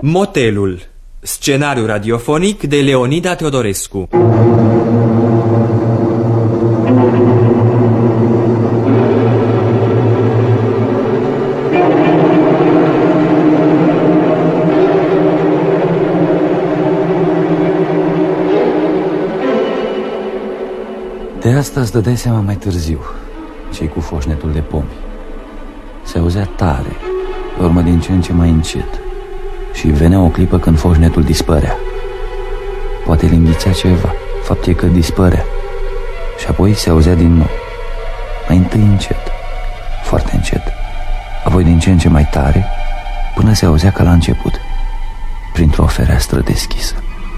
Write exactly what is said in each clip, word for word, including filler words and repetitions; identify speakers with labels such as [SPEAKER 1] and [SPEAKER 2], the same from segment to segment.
[SPEAKER 1] Motelul. Scenariu radiofonic de Leonida Teodorescu.
[SPEAKER 2] De asta îți dădeai seama mai târziu, cei cu foșnetul de pomi. Se auzea tare, pe urmă din ce în ce mai încet, și venea o clipă când foșnetul dispărea. Poate îl înghițea ceva, fapt e că dispărea. Și apoi se auzea din nou, mai întâi încet, foarte încet, apoi din ce în ce mai tare, până se auzea ca la început, printr-o fereastră deschisă.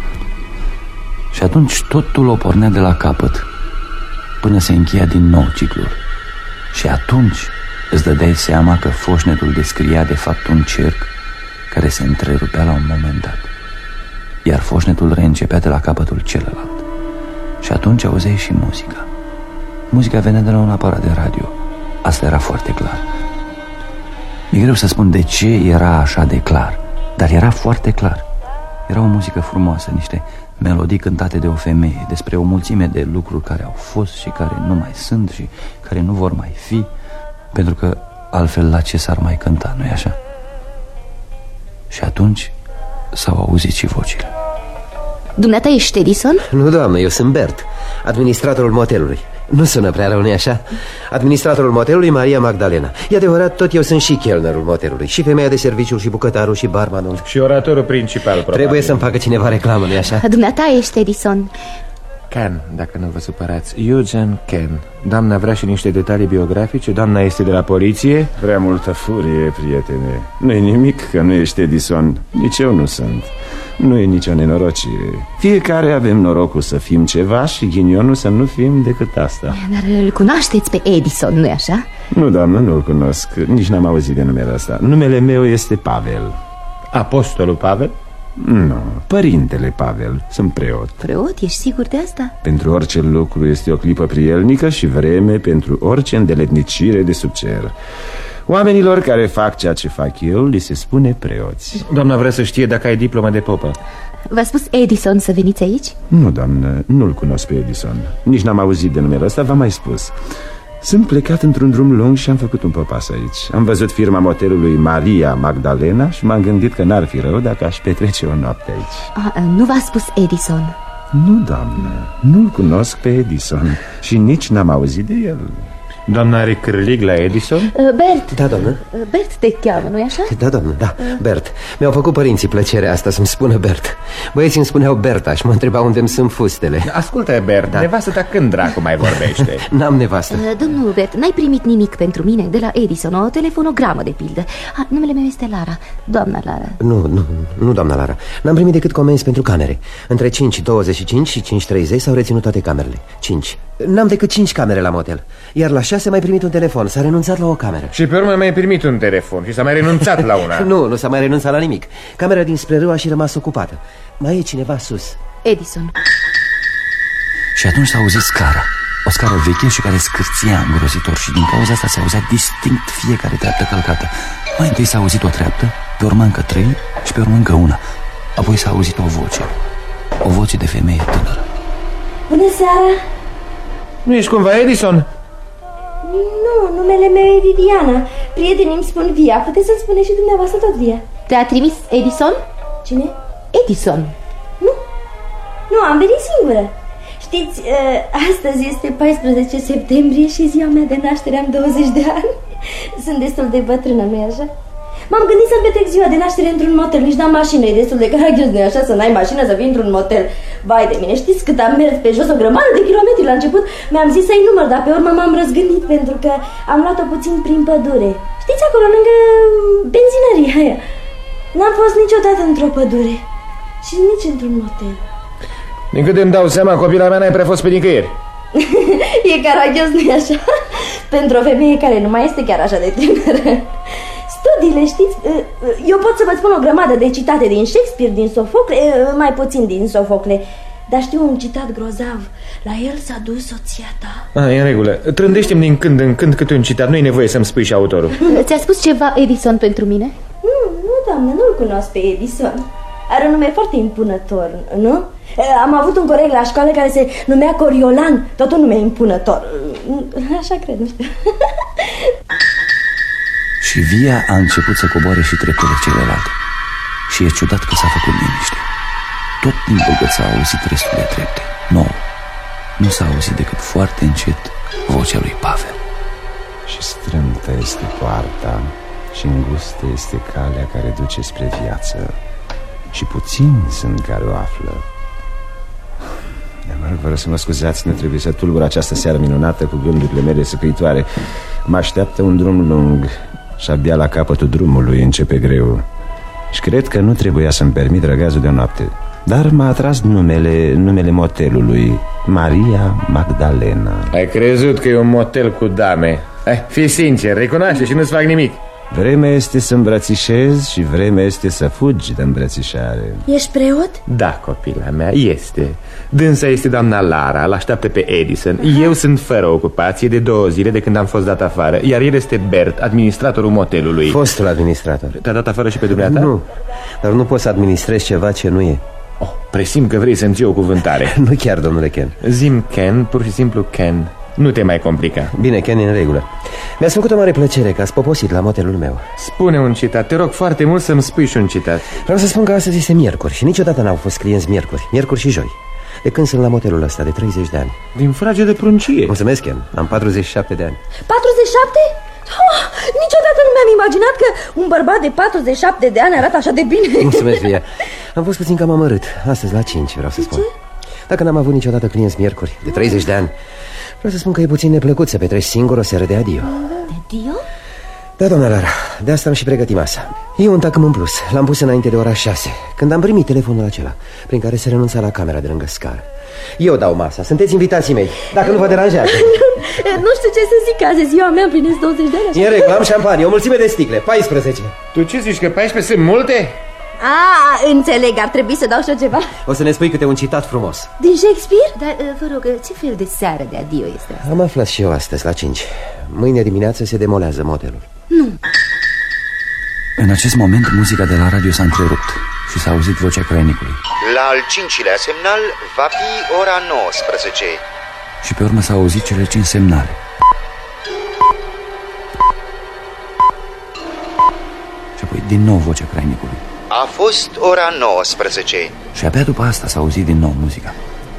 [SPEAKER 2] Și atunci totul o pornea de la capăt, până se încheia din nou ciclul. Și atunci îți dădeai seama că foșnetul descria de fapt un cerc care se întrerupea la un moment dat, iar foșnetul reîncepea de la capătul celălalt. Și atunci auzeai și muzica. Muzica venea de la un aparat de radio. Asta era foarte clar. Mi-e greu să spun de ce era așa de clar, dar era foarte clar. Era o muzică frumoasă, niște melodii cântate de o femeie, despre o mulțime de lucruri care au fost și care nu mai sunt și care nu vor mai fi, pentru că altfel la ce s-ar mai cânta, nu-i așa? Și atunci s-au auzit și vocile.
[SPEAKER 3] Dumneata ești Edison?
[SPEAKER 4] Nu, doamnă, eu sunt Bert, administratorul motelului. Nu sună prea rău, nu-i așa? Administratorul motelului, Maria Magdalena. E adevărat, tot eu sunt și chelnerul motelului, și femeia de serviciu, și bucătarul, și barmanul.
[SPEAKER 5] Și oratorul principal, probabil.
[SPEAKER 4] Trebuie să-mi facă cineva reclamă, nu-i așa?
[SPEAKER 3] Dumneata ești Edison.
[SPEAKER 5] Ken, dacă nu vă supărați. Eugene Ken. Doamna vrea și niște detalii biografice. Doamna este de la poliție.
[SPEAKER 6] Prea multă furie, prietene. Nu-i nimic că nu ești Edison. Nici eu nu sunt. Nu e nicio nenorocire. Fiecare avem norocul să fim ceva și ghinionul să nu fim decât asta.
[SPEAKER 3] Dar îl cunoașteți pe Edison, nu-i așa?
[SPEAKER 6] Nu, doamnă, nu-l cunosc. Nici n-am auzit de numele ăsta. Numele meu este Pavel.
[SPEAKER 5] Apostolul Pavel?
[SPEAKER 6] Nu, părintele Pavel. Sunt preot.
[SPEAKER 3] Preot? Ești sigur de asta?
[SPEAKER 6] Pentru orice lucru este o clipă prielnică și vreme pentru orice îndeletnicire de sub cer. Oamenilor care fac ceea ce fac eu li se spune preoți.
[SPEAKER 5] Doamna vrea să știe dacă ai diplomă de popă.
[SPEAKER 3] V-a spus Edison să veniți aici?
[SPEAKER 6] Nu, doamnă, nu-l cunosc pe Edison. Nici n-am auzit de numele ăsta, v-am mai spus. Sunt plecat într-un drum lung și am făcut un popas aici. Am văzut firma motelului Maria Magdalena și m-am gândit că n-ar fi rău dacă aș petrece o noapte aici.
[SPEAKER 3] A, nu v-a spus Edison?
[SPEAKER 6] Nu, doamnă, nu-l cunosc pe Edison și nici n-am auzit de el.
[SPEAKER 5] Doamna are cârlig la Edison?
[SPEAKER 3] Bert.
[SPEAKER 4] Da, doamnă.
[SPEAKER 3] Bert te cheamă, nu-i așa?
[SPEAKER 4] Da, doamnă, da, Bert. Mi-au făcut părinții plăcerea asta să-mi spună Bert. Băieții îmi spuneau Berta și mă întrebau unde îmi sunt fustele.
[SPEAKER 5] Ascultă, Bert, da. Nevastă ta când dracu mai vorbește?
[SPEAKER 4] N-am nevastă.
[SPEAKER 3] Domnul Bert, n-ai primit nimic pentru mine de la Edison, o telefonogramă de pildă. A, numele meu este Lara, doamna Lara.
[SPEAKER 4] Nu, nu, nu, doamna Lara. N-am primit decât comenzi pentru camere. Între cinci douăzeci și cinci și cinci treizeci s-au reținut toate camerele. cinci. N-am decât cinci camere la motel. Iar la șase mai primit un telefon. S-a renunțat la o cameră.
[SPEAKER 5] Și pe urmă mai primit un telefon și s-a mai renunțat la una.
[SPEAKER 4] Nu, nu s-a mai renunțat la nimic. Camera dinspre râu a și rămas ocupată. Mai e cineva sus.
[SPEAKER 3] Edison.
[SPEAKER 2] Și atunci s-a auzit scara. O scară veche și care scârția îngrozitor. Și din cauza asta se auzea distinct fiecare treaptă călcată. Mai întâi s-a auzit o treaptă, pe urmă încă trei și pe urmă încă una. Apoi s-a auzit o voce. O voce de femeie tânără.
[SPEAKER 7] Bună seara!
[SPEAKER 5] Nu ești cumva Edison?
[SPEAKER 7] Nu, numele meu e Viviana. Prietenii îmi spun Via. Puteți să-mi spuneți și dumneavoastră tot Via.
[SPEAKER 3] Te-a trimis Edison?
[SPEAKER 7] Cine?
[SPEAKER 3] Edison.
[SPEAKER 7] Nu, nu, am venit singură. Știți, astăzi este paisprezece septembrie și ziua mea de naștere, am douăzeci de ani. Sunt destul de bătrână, nu-i așa? M-am gândit să petrec ziua de naștere într-un motel. Nici n-am mașină, e destul de caragios, nu-i așa, să n-ai mașină, să vii într-un motel. Vai de mine, știți cât am mers pe jos, o grămadă de kilometri la început. Mi-am zis să-i număr, dar pe urmă m-am răzgândit pentru că am luat-o puțin prin pădure. Știți, acolo, lângă benzinăria aia. N-am fost niciodată într-o pădure și nici într-un motel.
[SPEAKER 5] Din câte îmi dau seama, copila mea n-ai prea fost pe nicăieri.
[SPEAKER 7] E caragios, nu-i așa? Pentru o femeie care nu mai este chiar așa de tânără. Studiile, știți, eu pot să vă spun o grămadă de citate din Shakespeare, din Sofocle, mai puțin din Sofocle. Dar știu un citat grozav. La el s-a dus soția ta.
[SPEAKER 5] Ah, e în regulă. Trândește-mi din când în când câte un citat. Nu e nevoie să-mi spui și autorul.
[SPEAKER 3] Ți-a spus ceva Edison pentru mine?
[SPEAKER 7] Nu, nu, doamnă, nu-l cunosc pe Edison. Are un nume foarte impunător, nu? Am avut un coleg la școală care se numea Coriolan, tot un nume impunător. Așa cred, nu știu.
[SPEAKER 2] Și via a început să coboare și treptele celelalte. Și e ciudat că s-a făcut liniște. Tot timpul cât s-a auzit restul de trepte, nouă, nu s-a auzit decât foarte încet vocea lui Pavel.
[SPEAKER 6] Și strâmtă este poarta și îngustă este calea care duce spre viață. Și puțini sunt care o află. Mă rog, vă rog să mă scuzați, nu trebuie să tulbur această seară minunată cu gândurile mele săcăitoare. Mă așteaptă un drum lung și abia la capătul drumului începe greu. Și cred că nu trebuia să-mi permit răgazul de noapte. Dar m-a atras numele, numele motelului, Maria Magdalena.
[SPEAKER 5] Ai crezut că e un motel cu dame? Hai, fii sincer, recunoaște și nu-ți fac nimic.
[SPEAKER 6] Vremea este să îmbrățișezi și vremea este să fugi de îmbrățișare.
[SPEAKER 7] Ești preot?
[SPEAKER 5] Da, copila mea, este. Dânsa este doamna Lara, l-așteaptă pe Edison. Aha. Eu sunt fără ocupație de două zile de când am fost dat afară. Iar el este Bert, administratorul motelului.
[SPEAKER 4] Fostul administrator.
[SPEAKER 5] Te-a dat afară și pe dumneata?
[SPEAKER 4] Nu, dar nu poți să administrezi ceva ce nu e.
[SPEAKER 5] Oh, presim că vrei să-mi ții o cuvântare.
[SPEAKER 4] Nu chiar, domnule Ken.
[SPEAKER 5] Zim Ken, pur și simplu Ken. Nu te mai complica.
[SPEAKER 4] Bine, Ken, e în regulă. Mi-ați făcut o mare plăcere că ați poposit la motelul meu.
[SPEAKER 5] Spune un citat, te rog foarte mult să-mi spui și un citat.
[SPEAKER 4] Vreau să spun că astăzi este miercuri și niciodată n-au fost clienți miercuri, miercuri și joi. De când sunt la motelul ăsta, de treizeci de ani.
[SPEAKER 5] Din frage de pruncie.
[SPEAKER 4] Mulțumesc, Ken, am patruzeci și șapte de ani.
[SPEAKER 7] patruzeci și șapte? Oh, niciodată nu mi-am imaginat că un bărbat de patruzeci și șapte de ani arată așa de bine.
[SPEAKER 4] Mulțumesc, Via. Am fost puțin cam amărât. Astăzi la cinci, vreau să spun. Dacă n-am avut niciodată clienți miercuri, de treizeci de ani, vreau să spun că e puțin neplăcut să petreci singur o seară de adio.
[SPEAKER 7] Adio?
[SPEAKER 4] Da, doamna Lara, de asta am și pregătit masa. E un tacâm în plus, l-am pus înainte de ora șase, când am primit telefonul acela, prin care se renunța la camera de lângă scară. Eu dau masa, sunteți invitații mei, dacă nu vă deranjează.
[SPEAKER 7] Nu știu ce să zic, azi e ziua mea, împlinesc douăzeci de ani.
[SPEAKER 4] E în regulă, am șampanie, o mulțime de sticle, paisprezece.
[SPEAKER 5] Tu ce zici, că paisprezece sunt multe?
[SPEAKER 7] A, înțeleg, ar trebui să dau și eu ceva.
[SPEAKER 4] O să ne spui câte un citat frumos.
[SPEAKER 7] Din Shakespeare?
[SPEAKER 3] Dar, vă rog, ce fel de seară de adio este asta?
[SPEAKER 4] Am aflat și eu astăzi la cinci. Mâine dimineață se demolează motelul.
[SPEAKER 7] Nu.
[SPEAKER 2] În acest moment, muzica de la radio s-a întrerupt și s-a auzit vocea crainicului.
[SPEAKER 8] La al cincilea semnal va fi ora nouăsprezece.
[SPEAKER 2] Și pe urmă s-au auzit cele cinci semnale. Și apoi din nou vocea crainicului.
[SPEAKER 8] A fost ora nouăsprezece.
[SPEAKER 2] Și abia după asta s-a auzit din nou muzica.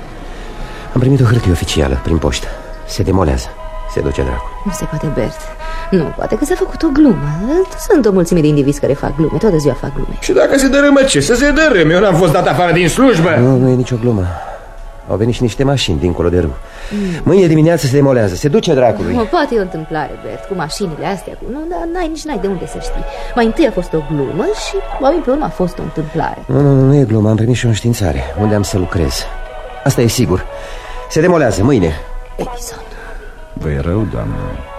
[SPEAKER 4] Am primit o hârtie oficială prin poștă. Se demolează. Se duce dracu.
[SPEAKER 3] Nu se poate, Bert. Nu, poate că s-a făcut o glumă. Sunt o mulțime de indivizi care fac glume. Toată ziua fac glume.
[SPEAKER 5] Și dacă se dărâmă, ce să se dărâme? Eu n-am fost dat afară din slujbă.
[SPEAKER 4] Nu, nu e nicio glumă. Au venit și niște mașini dincolo de râu. mm. Mâine dimineață se demolează. Se duce dracului.
[SPEAKER 3] O, poate e o întâmplare, Bert, cu mașinile astea cu... Nu, dar n-ai, nici n-ai de unde să știi. Mai întâi a fost o glumă și probabil pe urmă a fost o întâmplare.
[SPEAKER 4] Nu, nu, nu e glumă. Am primit și o înștiințare. Unde am să lucrez. Asta e sigur. Se demolează mâine.
[SPEAKER 3] Edison.
[SPEAKER 6] Vă-i rău, doamnă?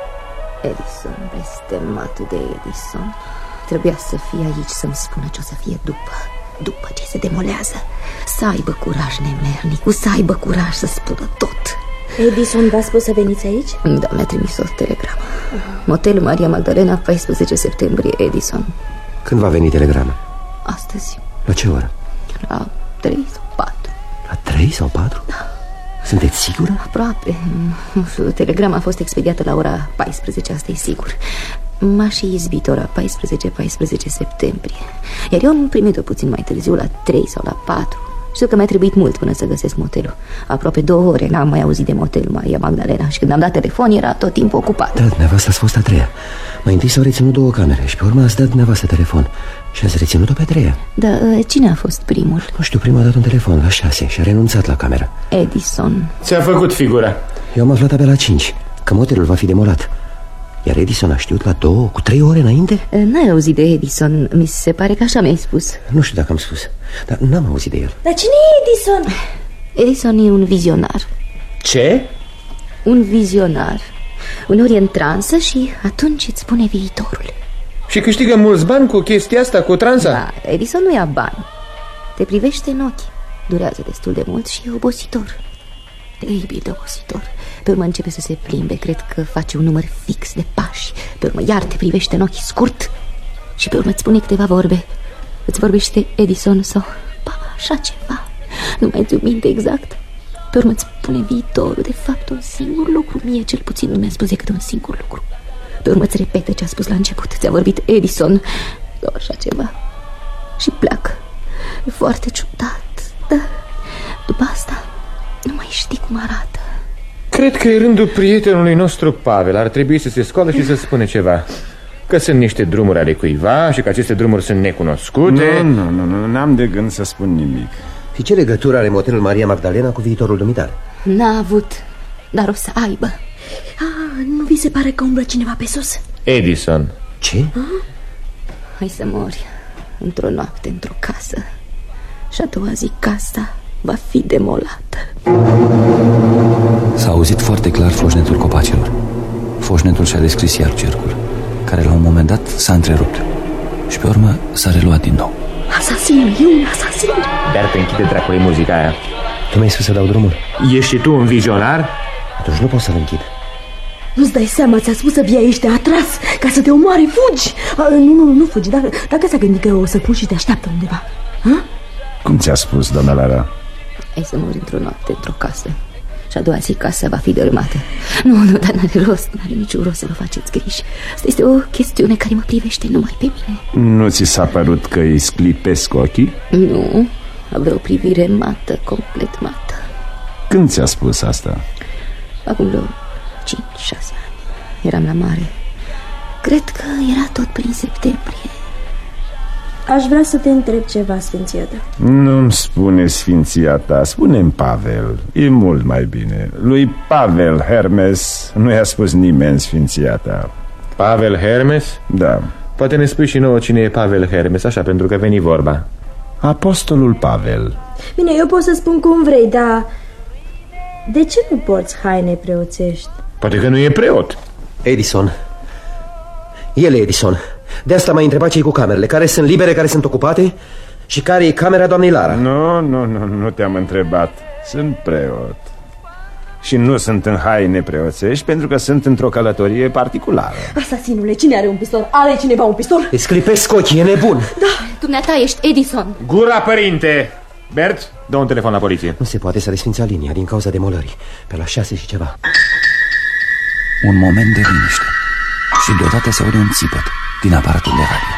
[SPEAKER 3] Edison, blestematul de Edison. Trebuia să fie aici să-mi spună ce o să fie după. După ce se demolează. Să aibă curaj, nemernicul, să aibă curaj să spună tot.
[SPEAKER 7] Edison v-a spus să veniți aici?
[SPEAKER 3] Da, mi-a trimis o telegramă. Motelul Maria Magdalena, paisprezece septembrie, Edison.
[SPEAKER 4] Când va veni telegrama?
[SPEAKER 3] Astăzi.
[SPEAKER 4] La ce oră?
[SPEAKER 3] La trei sau patru.
[SPEAKER 4] La trei sau patru?
[SPEAKER 3] Da.
[SPEAKER 4] Sunteți sigură?
[SPEAKER 3] Aproape. Nu știu, telegrama a fost expediată la ora paisprezece, asta e sigur. M-a și izbit ora paisprezece, paisprezece septembrie. Iar eu am primit-o puțin mai târziu, la trei sau la patru. Știu că mi-a trebuit mult până să găsesc motelul. Aproape două ore n-am mai auzit de motelul Maria Magdalena. Și când am dat telefon era tot timpul ocupat.
[SPEAKER 4] Da, dumneavoastră ați fost a treia. Mai întâi s-au reținut două camere și pe urmă ați dat dumneavoastră telefon. Și ați reținut-o pe a treia.
[SPEAKER 3] Da, cine a fost primul?
[SPEAKER 4] Nu știu, primul a dat un telefon la șase și a renunțat la cameră.
[SPEAKER 3] Edison.
[SPEAKER 5] Ți-a făcut figura.
[SPEAKER 4] Eu am aflat abia la cinci că motelul va fi demolat. Iar Edison a știut la două, cu trei ore înainte?
[SPEAKER 3] N-ai auzit de Edison, mi se pare că așa mi-ai spus.
[SPEAKER 4] Nu știu dacă am spus, dar n-am auzit de el.
[SPEAKER 7] Dar cine e Edison?
[SPEAKER 3] Edison e un vizionar.
[SPEAKER 5] Ce?
[SPEAKER 3] Un vizionar. Uneori e în transă și atunci îți spune viitorul.
[SPEAKER 5] Și câștigă mulți bani cu chestia asta, cu transa?
[SPEAKER 3] Da, Edison nu ia bani. Te privește în ochi. Durează destul de mult și e obositor. Teribil de obositor. Pe urmă începe să se plimbe. Cred că face un număr fix de pași. Pe urmă iar te privește în ochi scurt. Și pe urmă îți spune câteva vorbe Îți vorbește Edison sau pa, așa ceva. Nu mai ți-o minte exact. Pe urmă îți spune viitorul. De fapt un singur lucru. Mie cel puțin nu mi-a spus decât un singur lucru. Pe urmă îți repetă ce a spus la început. Ți-a vorbit Edison sau așa ceva. Și pleacă. E foarte ciudat. Dar după asta nu mai știi cum arată.
[SPEAKER 5] Cred că e rândul prietenului nostru Pavel. Ar trebui să se scoală și să spune ceva. Că sunt niște drumuri ale cuiva și că aceste drumuri sunt necunoscute.
[SPEAKER 6] Nu, nu, nu, n-am de gând să spun nimic.
[SPEAKER 4] Și ce legătură are motelul Maria Magdalena cu viitorul dumitale?
[SPEAKER 3] N-a avut, dar o să aibă.
[SPEAKER 7] Ah, nu vi se pare că umblă cineva pe sus?
[SPEAKER 5] Edison.
[SPEAKER 4] Ce?
[SPEAKER 7] Ah?
[SPEAKER 3] Hai să mori într-o noapte, într-o casă. Și a doua zi casa va fi demolată.
[SPEAKER 2] S-a auzit foarte clar foșnetul copacilor. Foșnetul și-a descris iar cercul, care la un moment dat s-a întrerupt și pe urmă s-a reluat din nou.
[SPEAKER 7] Asasinul, e un asasin.
[SPEAKER 5] Dar te închide dracului muzica aia.
[SPEAKER 4] Tu mi-ai spus să dau drumul?
[SPEAKER 5] Ești și tu un vizionar?
[SPEAKER 4] Atunci nu pot să-l închid.
[SPEAKER 7] Nu-ți dai seama, ți-a spus să vii aici, te-a atras ca să te omoare, fugi. A, Nu, nu, nu fugi, dacă, dacă s-a gândit că o să pleci și te așteaptă undeva. Ha?
[SPEAKER 6] Cum ți-a spus, doamna Lara?
[SPEAKER 3] Ai să mori într-o noapte, într-o casă. Și a doua zi casa va fi dărâmată. Nu, nu, dar n-are rost, n-are niciun rost să vă faceți griji. Asta este o chestiune care mă privește numai pe mine.
[SPEAKER 6] Nu ți s-a părut că îi sclipesc ochii?
[SPEAKER 3] Nu, avea o privire mată, complet mată.
[SPEAKER 6] Când ți-a spus asta?
[SPEAKER 3] Acum vreo cinci șase ani. Eram la mare. Cred că era tot prin septembrie.
[SPEAKER 7] Aș vrea să te întreb ceva, Sfinția ta.
[SPEAKER 6] Nu-mi spune Sfinția ta, spune-mi Pavel. E mult mai bine. Lui Pavel Hermes nu i-a spus nimeni Sfinția ta.
[SPEAKER 5] Pavel Hermes?
[SPEAKER 6] Da.
[SPEAKER 5] Poate ne spui și nouă cine e Pavel Hermes, așa, pentru că veni vorba.
[SPEAKER 6] Apostolul Pavel.
[SPEAKER 7] Bine, eu pot să spun cum vrei, dar de ce nu porți haine preoțești?
[SPEAKER 5] Poate că nu e preot.
[SPEAKER 4] Edison. El e Edison. De asta m-ai întrebat cei cu camerele. Care sunt libere, care sunt ocupate și care e camera doamnei Lara.
[SPEAKER 6] Nu, nu, nu, nu te-am întrebat. Sunt preot. Și nu sunt în haine preoțești pentru că sunt într-o călătorie particulară.
[SPEAKER 7] Asasinule, cine are un pistol? Are cineva un pistol?
[SPEAKER 4] Îți clipesc ochii, e nebun.
[SPEAKER 3] Da, dumneata ești Edison.
[SPEAKER 5] Gura, părinte! Bert, dă un telefon la poliție.
[SPEAKER 4] Nu se poate să desfința linia din cauza demolării. Pe la șase și ceva.
[SPEAKER 2] Un moment de liniște și deodată se aude un țipăt din aparatul de radio.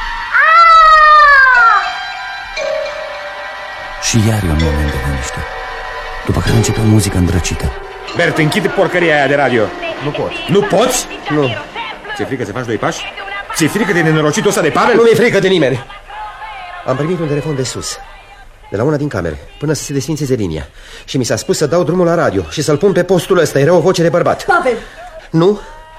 [SPEAKER 2] Și iar e un moment de liniște, după care începe o muzică îndrăcită.
[SPEAKER 5] Bert, închide porcăria aia de radio. Nu pot. Nu poți?
[SPEAKER 4] Nu.
[SPEAKER 5] Ți-e frică să faci doi pași? Ți-e frică de nenorocitul ăsta de Pavel?
[SPEAKER 4] Nu mi-e frică de nimeni. Am primit un telefon de sus, de la una din camere, până să se desfințeze linia. Și mi s-a spus să dau drumul la radio și să-l pun pe postul ăsta. Era o voce de bărbat.
[SPEAKER 7] Pavel!
[SPEAKER 4] Nu.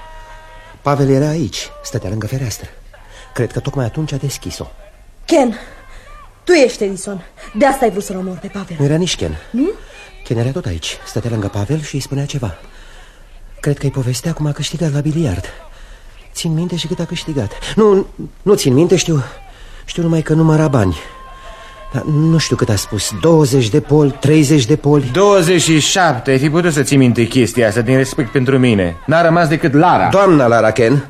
[SPEAKER 4] Pavel era aici, stătea lângă fereastră. Cred că tocmai atunci a deschis-o.
[SPEAKER 7] Ken, tu ești Edison. De asta ai vrut să-l omori pe Pavel.
[SPEAKER 4] Nu era nici Ken.
[SPEAKER 7] Nu?
[SPEAKER 4] Ken era tot aici, stătea lângă Pavel și îi spunea ceva. Cred că îi povestea cum a câștigat la biliard. Țin minte și cât a câștigat. Nu, nu țin minte, știu. Știu numai că număra bani. Dar nu știu cât a spus. douăzeci de poli, treizeci de poli.
[SPEAKER 5] douăzeci și șapte. Ai fi putut să ții minte chestia asta din respect pentru mine. N-a rămas decât Lara.
[SPEAKER 4] Doamna Lara, Ken.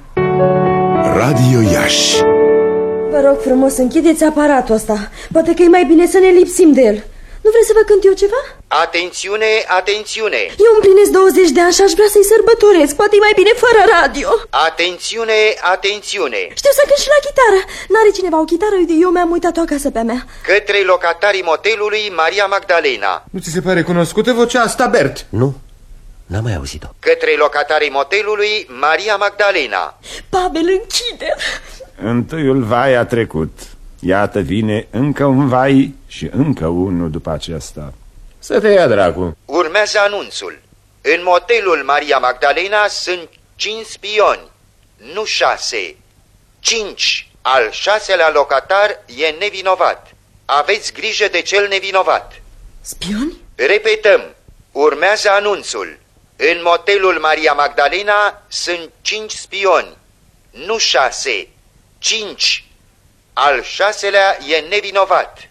[SPEAKER 9] Radio Iași.
[SPEAKER 7] Vă rog frumos, închideți aparatul ăsta. Poate că e mai bine să ne lipsim de el. Nu vreți să vă cânt eu ceva?
[SPEAKER 8] Atențiune, atențiune!
[SPEAKER 7] Eu îmi plinesc douăzeci de ani și aș vrea să-i sărbătoresc. Poate e mai bine fără radio.
[SPEAKER 8] Atențiune, atențiune!
[SPEAKER 7] Știu să cânt și la chitară. N-are cineva o chitară? Uite, eu mi-am uitat-o acasă pe-a mea.
[SPEAKER 8] Către locatarii motelului Maria Magdalena.
[SPEAKER 5] Nu ți se pare cunoscută vocea asta, Bert?
[SPEAKER 4] Nu, n-am mai auzit-o.
[SPEAKER 8] Către locatarii motelului Maria Magdalena.
[SPEAKER 7] Pavel, închide.
[SPEAKER 6] Întâiul vai a trecut. Iată vine încă un vai și încă unul după acesta.
[SPEAKER 5] Să te ia, dracu.
[SPEAKER 8] Urmează anunțul. În motelul Maria Magdalena sunt cinci spioni, nu șase. Cinci. Al șaselea locatar e nevinovat. Aveți grijă de cel nevinovat.
[SPEAKER 7] Spioni?
[SPEAKER 8] Repetăm. Urmează anunțul. În motelul Maria Magdalena sunt cinci spioni, nu șase. Cinci. Al șaselea e nevinovat.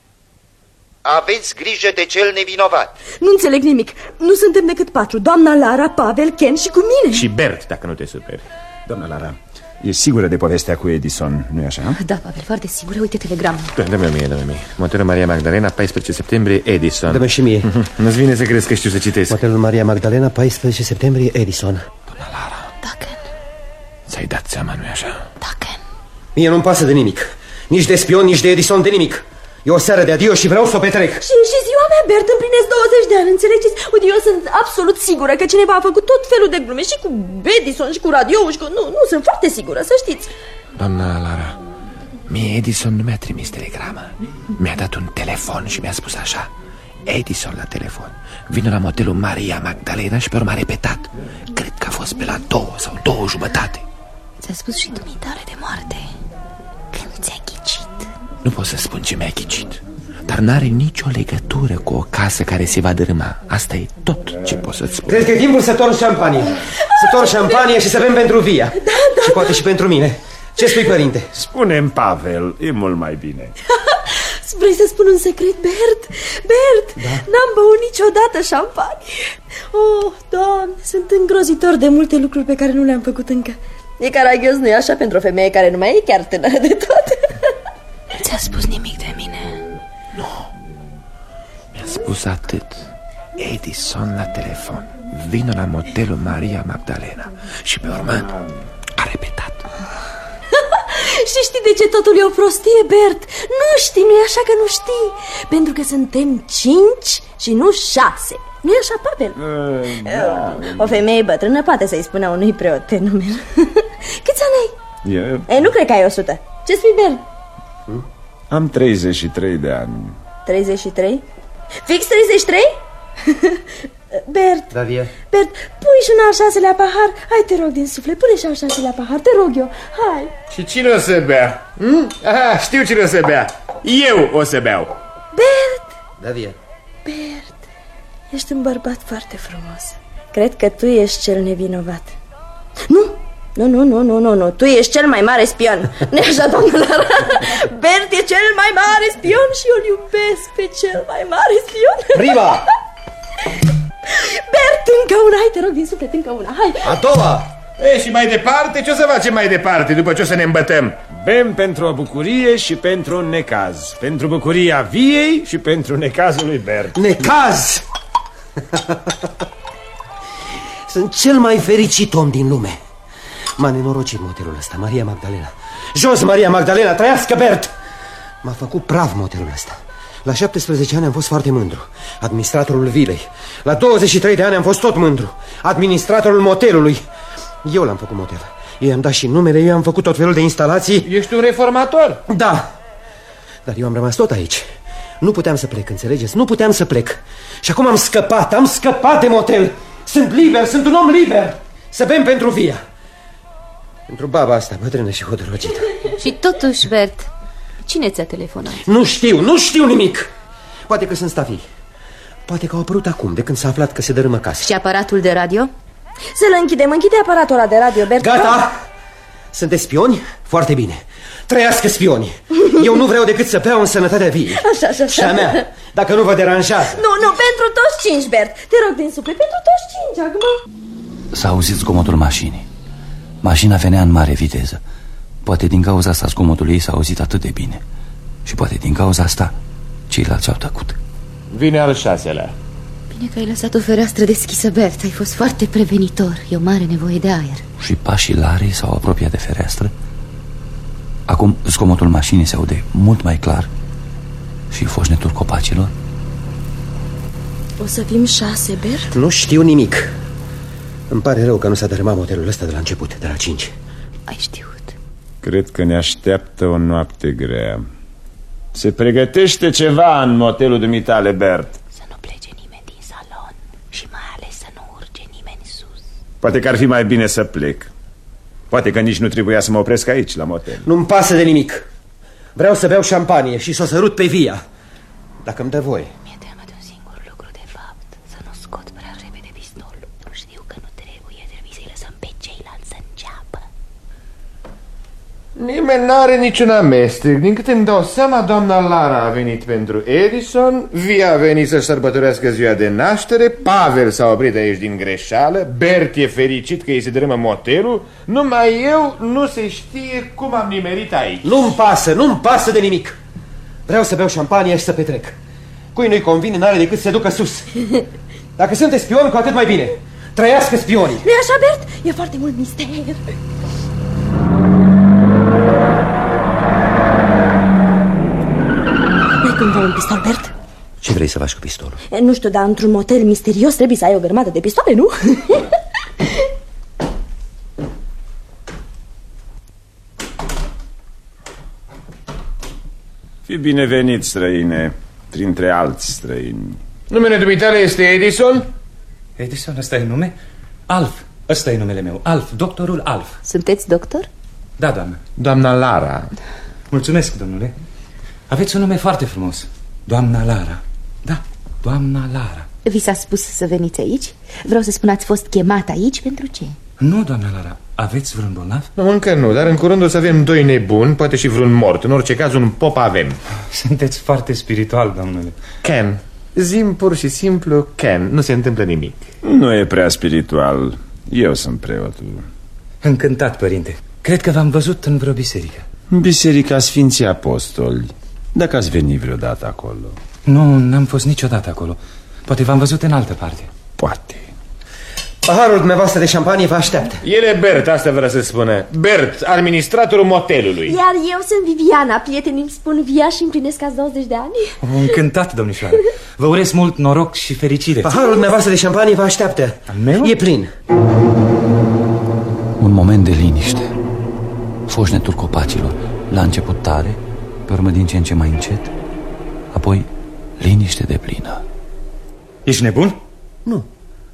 [SPEAKER 8] Aveți grijă de cel nevinovat.
[SPEAKER 7] Nu înțeleg nimic. Nu suntem decât patru. Doamna Lara, Pavel, Ken și cu mine.
[SPEAKER 5] Și Bert, dacă nu te superi.
[SPEAKER 6] Doamna Lara, E sigură de povestea cu Edison, nu-i așa?
[SPEAKER 3] Da, Pavel, foarte sigură. Uite telegramul.
[SPEAKER 5] Dă-mi mie, dă-mi mie. Motelul Maria Magdalena, paisprezece septembrie, Edison.
[SPEAKER 4] Dă-mi și mie.
[SPEAKER 5] Nu-ți vine să crezi că știu să citesc.
[SPEAKER 4] Motelul Maria Magdalena, paisprezece septembrie, Edison.
[SPEAKER 5] Doamna Lara,
[SPEAKER 3] Dacă
[SPEAKER 5] ți-ai dat seama, nu-i așa?
[SPEAKER 3] Dacă
[SPEAKER 4] Mie nu-mi pasă de nimic. Nici de spion, nici de Edison, de nimic. E o seară de adio și vreau să o petrec.
[SPEAKER 7] Și, și ziua mea, Bert, împlinesc douăzeci de ani, înțelegeți? Uite, eu sunt absolut sigură că cineva a făcut tot felul de glume. Și cu Edison, și cu radio, și cu... Nu, nu, sunt foarte sigură, să știți.
[SPEAKER 5] Doamna Lara, mie Edison nu mi-a trimis telegramă. Mi-a dat un telefon și mi-a spus așa: Edison la telefon, vine la motelul Maria Magdalena și pe urmă a repetat. Cred că a fost pe la două sau două jumătate.
[SPEAKER 3] ți-a spus și dumitare de moarte. Când ți-a ghicit.
[SPEAKER 5] Nu pot să spun ce mi-a ghicit, dar n-are nicio legătură cu o casă care se va dărâma. Asta e tot ce pot să-ți spun.
[SPEAKER 4] Cred că e timpul să torn șampanie. Să torn șampanie și să bem pentru Via. Da, da, și poate și pentru mine. Ce spui, părinte?
[SPEAKER 6] Spune-mi, Pavel, e mult mai bine.
[SPEAKER 7] Vrei să spun un secret, Bert? Bert, da? N-am băut niciodată șampanie. Oh, Doamne, sunt îngrozitor de multe lucruri pe care nu le-am făcut încă. E caragios, nu-i așa, pentru o femeie care nu mai e chiar tânără de tot?
[SPEAKER 3] Ți-a spus nimic de mine?
[SPEAKER 5] Nu. Mi-a spus atât. Edison la telefon, vină la motelul Maria Magdalena. Și pe urmă a repetat.
[SPEAKER 7] Și știi de ce totul e o prostie, Bert? Nu știi, nu-i așa că nu știi. Pentru că suntem cinci și nu șase. Nu-i așa, Pavel? Uh, da. O femeie bătrână poate să-i spună unui preot nume. Câți ani ai?
[SPEAKER 6] Eu...
[SPEAKER 7] E, nu cred că ai o sută. Ce spui, Bert?
[SPEAKER 6] Hmm? Am treizeci și trei de ani.
[SPEAKER 7] treizeci și trei? Fix treizeci și trei? Bert,
[SPEAKER 4] da, Via.
[SPEAKER 7] Bert, pui și un al șaselea pahar. Hai, te rog din suflet, pune și al șaselea pahar, te rog eu. Hai.
[SPEAKER 5] Și cine o să bea? Hmm? Aha, știu cine o să bea. Eu o să beau.
[SPEAKER 7] Bert.
[SPEAKER 4] Da, Via.
[SPEAKER 7] Bert, ești un bărbat foarte frumos. Cred că tu ești cel nevinovat. Nu, nu, nu, nu, nu, nu, nu. Tu ești cel mai mare spion. Nu-i așa, doamnă Lara? Bert e cel mai mare spion și eu îl iubesc pe cel mai mare spion.
[SPEAKER 4] Prima.
[SPEAKER 7] Bert, încă una, hai, te rog din suflet, încă una, hai.
[SPEAKER 4] A doua.
[SPEAKER 5] E, și mai departe, ce o să facem mai departe, după ce o să ne îmbătăm?
[SPEAKER 6] Bem pentru o bucurie și pentru un necaz. Pentru bucuria Viei și pentru necazul lui Bert.
[SPEAKER 4] Necaz! Sunt cel mai fericit om din lume. M-a nenorocit motelul ăsta, Maria Magdalena. Jos, Maria Magdalena, trăiască Bert! M-a făcut praf motelul ăsta. La șaptesprezece ani am fost foarte mândru, administratorul vilei. La douăzeci și trei de ani am fost tot mândru, administratorul motelului. Eu l-am făcut motel. Eu i-am dat și numele, eu am făcut tot felul de instalații.
[SPEAKER 5] Ești un reformator?
[SPEAKER 4] Da. Dar eu am rămas tot aici. Nu puteam să plec, înțelegeți? Nu puteam să plec. Și acum am scăpat, am scăpat de motel. Sunt liber, sunt un om liber. Să bem pentru Via. Pentru baba asta, bătrână și hodorogită.
[SPEAKER 3] Și totuși, Bert, cine ți-a telefonat?
[SPEAKER 4] Nu știu, nu știu nimic. Poate că sunt stafii. Poate că au apărut acum, de când s-a aflat că se dărâmă casă.
[SPEAKER 3] Și aparatul de radio?
[SPEAKER 7] Să-l închidem, închide aparatul ăla de radio, Bert.
[SPEAKER 4] Gata! Sunteți spioni? Foarte bine. Trăiască spionii. Eu nu vreau decât să beau în sănătatea Viei.
[SPEAKER 7] Așa, așa, așa.
[SPEAKER 4] Și a mea, dacă nu vă deranjează.
[SPEAKER 7] Nu, nu, pentru toți cinci, Bert. Te rog din suflet, pentru toți cinci, acum.
[SPEAKER 2] S-a auzit zgomotul mașinii. Mașina venea în mare viteză. Poate din cauza asta zgomotul ei s-a auzit atât de bine. Și poate din cauza asta ceilalți au tăcut.
[SPEAKER 5] Vine al șaselea.
[SPEAKER 3] Bine că ai lăsat o fereastră deschisă, Bert. Ai fost foarte prevenitor. E o mare nevoie de aer.
[SPEAKER 2] Și pașii Larei s-au apropiat de fereastră. Acum zgomotul mașinii se aude mult mai clar. Și foșnetul copacilor.
[SPEAKER 7] O să fim șase, Bert?
[SPEAKER 4] Nu știu nimic. Îmi pare rău că nu s-a dărâmat motelul ăsta de la început, de la cinci.
[SPEAKER 3] Ai știut.
[SPEAKER 6] Cred că ne așteaptă o noapte grea. Se pregătește ceva în motelul dumitale, Bert.
[SPEAKER 3] Să nu plece nimeni din salon. Și mai ales să nu urce nimeni sus.
[SPEAKER 6] Poate că ar fi mai bine să plec. Poate că nici nu trebuia să mă opresc aici, la motel.
[SPEAKER 4] Nu-mi pasă de nimic. Vreau să beau șampanie și să o sărut pe Via, dacă îmi dă voie.
[SPEAKER 3] Mi-e teamă de un singur lucru, de fapt. Să nu scot prea repede pistolul. Știu că nu trebuie, trebuie să-i lăsăm pe ceilalți să înceapă.
[SPEAKER 5] Nimeni n-are niciun amestec. Din câte îmi dau seama, doamna Lara a venit pentru Edison, Via a venit să sărbătorească ziua de naștere, Pavel s-a oprit aici din greșeală, Bert e fericit că îi se dărâmă motelul, numai eu nu se știe cum am nimerit aici.
[SPEAKER 4] Nu-mi pasă, nu-mi pasă de nimic. Vreau să beau șampanie și să petrec. Cui nu-i convine, n-are decât să se ducă sus. Dacă sunteți spioni, cu atât mai bine. Trăiască spionii.
[SPEAKER 7] Nu-i așa, Bert? E foarte mult mister. N-ai cumva un pistol, Bert?
[SPEAKER 4] Ce vrei să faci cu pistolul?
[SPEAKER 7] E, nu știu, dar într-un motel misterios trebuie să ai o grămadă de pistoale, nu?
[SPEAKER 6] Fii binevenit, străine, printre alți străini.
[SPEAKER 5] Numele dumitale este Edison?
[SPEAKER 2] Edison, ăsta e nume? Alf, ăsta e numele meu, Alf, doctorul Alf.
[SPEAKER 3] Sunteți doctor?
[SPEAKER 2] Da, doamnă.
[SPEAKER 5] Doamna Lara.
[SPEAKER 2] Mulțumesc, domnule. Aveți un nume foarte frumos. Doamna Lara. Da, doamna Lara.
[SPEAKER 3] Vi s-a spus să veniți aici? Vreau să spun, ați fost chemat aici pentru ce?
[SPEAKER 2] Nu, doamna Lara. Aveți vreun bolnav?
[SPEAKER 5] Nu, încă nu, dar în curând o să avem doi nebuni, poate și vreun mort. În orice caz, un pop avem.
[SPEAKER 2] Sunteți foarte spiritual, domnule.
[SPEAKER 5] Ken, zim pur și simplu Ken, nu se întâmplă nimic.
[SPEAKER 6] Nu e prea spiritual. Eu sunt preotul.
[SPEAKER 2] Încântat, părinte. Cred că v-am văzut în vreo biserică.
[SPEAKER 6] Biserica Sfinții Apostoli. Dacă ați venit vreodată acolo.
[SPEAKER 2] Nu, n-am fost niciodată acolo. Poate v-am văzut în altă parte.
[SPEAKER 6] Poate.
[SPEAKER 4] Paharul dumneavoastră de șampanie vă așteaptă.
[SPEAKER 5] El e Bert, asta vreau să spună. Bert, administratorul motelului.
[SPEAKER 7] Iar eu sunt Viviana, prietenii îmi spun Via și împlinesc azi douăzeci de ani.
[SPEAKER 2] Încântat, domnișoară. Vă urez mult noroc și fericire.
[SPEAKER 4] Paharul dumneavoastră de șampanie vă așteaptă.
[SPEAKER 2] Al meu?
[SPEAKER 4] E plin.
[SPEAKER 2] Un moment de liniște. Foșnetul copacilor. La început tare, pe urmă din ce în ce mai încet, apoi liniște de plină. Ești nebun?
[SPEAKER 4] Nu.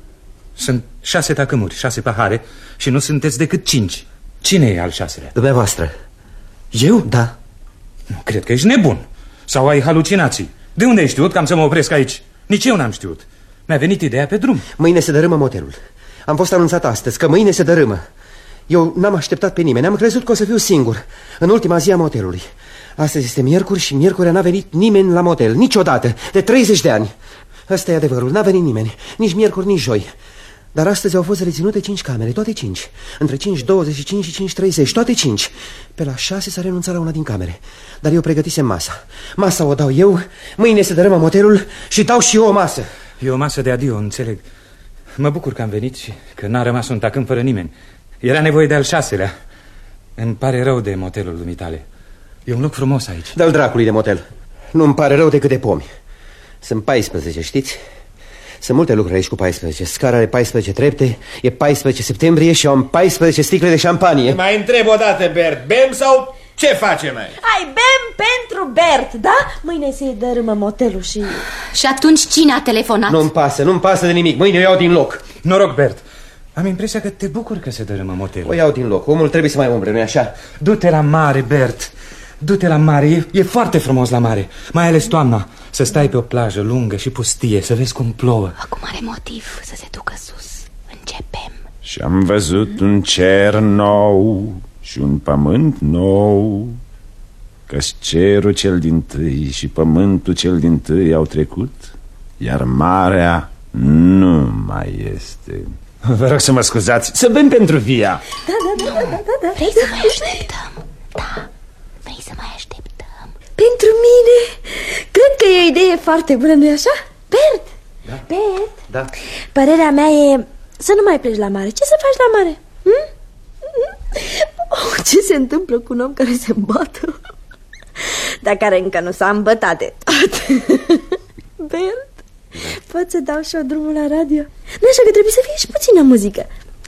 [SPEAKER 2] Sunt șase tacâmuri, șase pahare și nu sunteți decât cinci. Cine e al șaselea?
[SPEAKER 4] Dumneavoastră.
[SPEAKER 2] Eu?
[SPEAKER 4] Da.
[SPEAKER 2] Nu, cred că ești nebun. Sau ai halucinații. De unde ai știut că am să mă opresc aici? Nici eu n-am știut. Mi-a venit ideea pe drum.
[SPEAKER 4] Mâine se dărâmă motelul. Am fost anunțat astăzi că mâine se dărâmă. Eu n-am așteptat pe nimeni, am crezut că o să fiu singur în ultima zi a motelului. Astăzi este miercuri și miercuri n-a venit nimeni la motel, niciodată, de treizeci de ani. Ăsta e adevărul, n-a venit nimeni, nici miercuri, nici joi. Dar astăzi au fost reținute cinci camere, toate cinci. Între cinci douăzeci și cinci și cinci treizeci, toate cinci. Pe la șase s-a renunțat la una din camere. Dar eu pregătisem masa. Masa o dau eu, mâine se dărâmă motelul și dau și eu o masă.
[SPEAKER 2] E o masă de adio, înțeleg. Mă bucur că am venit și că n-a rămas un tacâm fără nimeni. Era nevoie de al șaselea. Îmi pare rău de motelul dumitale. E un loc frumos aici.
[SPEAKER 4] Dă-l dracului de motel. Nu-mi pare rău decât de pomi. Sunt paisprezece, știți? Sunt multe lucruri aici cu paisprezece. Scara are paisprezece trepte, e paisprezece septembrie și am paisprezece sticle de șampanie.
[SPEAKER 5] Mai întreb o dată, Bert, bem sau ce facem aici?
[SPEAKER 7] Hai, bem pentru Bert, da? Mâine se dărâmă motelul și...
[SPEAKER 3] Și atunci cine a telefonat?
[SPEAKER 4] Nu-mi pasă, nu-mi pasă de nimic. Mâine o iau din loc.
[SPEAKER 2] Noroc, Bert. Am impresia că te bucuri că se dărâmă motelul.
[SPEAKER 4] O iau din loc. Omul trebuie să mai umble, nu-i așa?
[SPEAKER 2] Du-te la mare, Bert. Du-te la mare, e, e foarte frumos la mare. Mai ales toamna. Să stai pe o plajă lungă și pustie, să vezi cum plouă.
[SPEAKER 3] Acum are motiv să se ducă sus. Începem.
[SPEAKER 6] Și am văzut un cer nou și un pământ nou, că-s cerul cel dintâi și pământul cel dintâi au trecut, iar marea nu mai este. Vă rog să mă scuzați, să bem pentru Via.
[SPEAKER 7] Da, da, da, da, da, da.
[SPEAKER 3] Vrei să mai așteptăm? Da, vrei să mai așteptăm?
[SPEAKER 7] Pentru mine, cred că e o idee foarte bună, nu-i așa? Bert,
[SPEAKER 4] da.
[SPEAKER 7] Bert,
[SPEAKER 4] da.
[SPEAKER 7] Părerea mea e să nu mai pleci la mare. Ce să faci la mare? Hm? Oh, ce se întâmplă cu un om care se îmbată? Dar care încă nu s-a îmbătat de tot. Bert, pot să dau și eu drumul la radio? Nu așa că trebuie să fie și puțină muzică.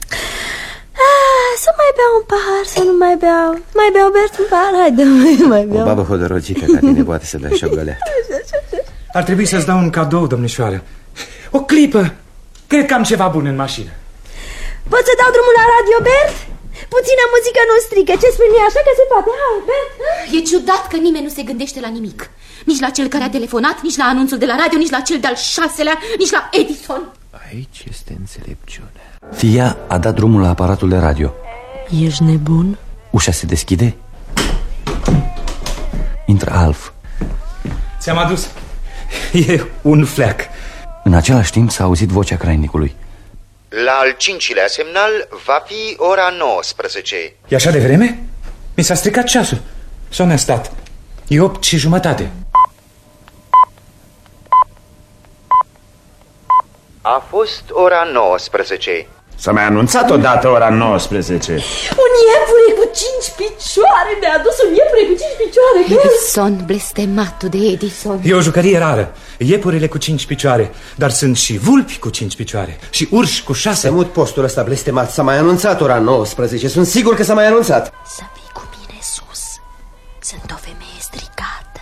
[SPEAKER 7] Ah, să mai beau un pahar, să nu mai beau. Mai beau, Bert, un pahar, haide, mai, mai beau.
[SPEAKER 4] O babă hodorogică ca tine poate să bea și o găleată.
[SPEAKER 2] Ar trebui să-ți dau un cadou, domnișoară. O clipă. Cred că am ceva bun în mașină.
[SPEAKER 7] Pot să dau drumul la radio, Bert? Puțină muzică nu strică, ce spui mie, așa că se poate. Hai, Bert.
[SPEAKER 3] E ciudat că nimeni nu se gândește la nimic. Nici la cel care a telefonat, nici la anunțul de la radio, nici la cel de-al șaselea, nici la Edison.
[SPEAKER 5] Aici este înțelepciunea.
[SPEAKER 2] Fia a dat drumul la aparatul de radio.
[SPEAKER 7] Ești nebun?
[SPEAKER 2] Ușa se deschide Intră Alf.
[SPEAKER 10] Ți-am adus. E un fleac.
[SPEAKER 2] În același timp s-a auzit vocea crainicului.
[SPEAKER 8] La al cincilea semnal va fi ora nouăsprezece.
[SPEAKER 10] E așa de vreme? Mi s-a stricat ceasul. S-a mi-a stat. E opt și jumătate.
[SPEAKER 8] A fost ora nouăsprezece.
[SPEAKER 6] S-a mai anunțat odată ora nouăsprezece.
[SPEAKER 7] Un iepure cu cinci picioare. Mi-a adus un iepure cu cinci picioare.
[SPEAKER 3] Edison, blestematul de Edison.
[SPEAKER 10] E o jucărie rară. Iepurile cu cinci picioare. Dar sunt și vulpi cu cinci picioare. Și urși cu șase.
[SPEAKER 4] Să mut postul ăsta blestemat. S-a mai anunțat ora nouăsprezece. Sunt sigur că s-a mai anunțat.
[SPEAKER 7] Să vii cu mine sus. Sunt o femeie stricată.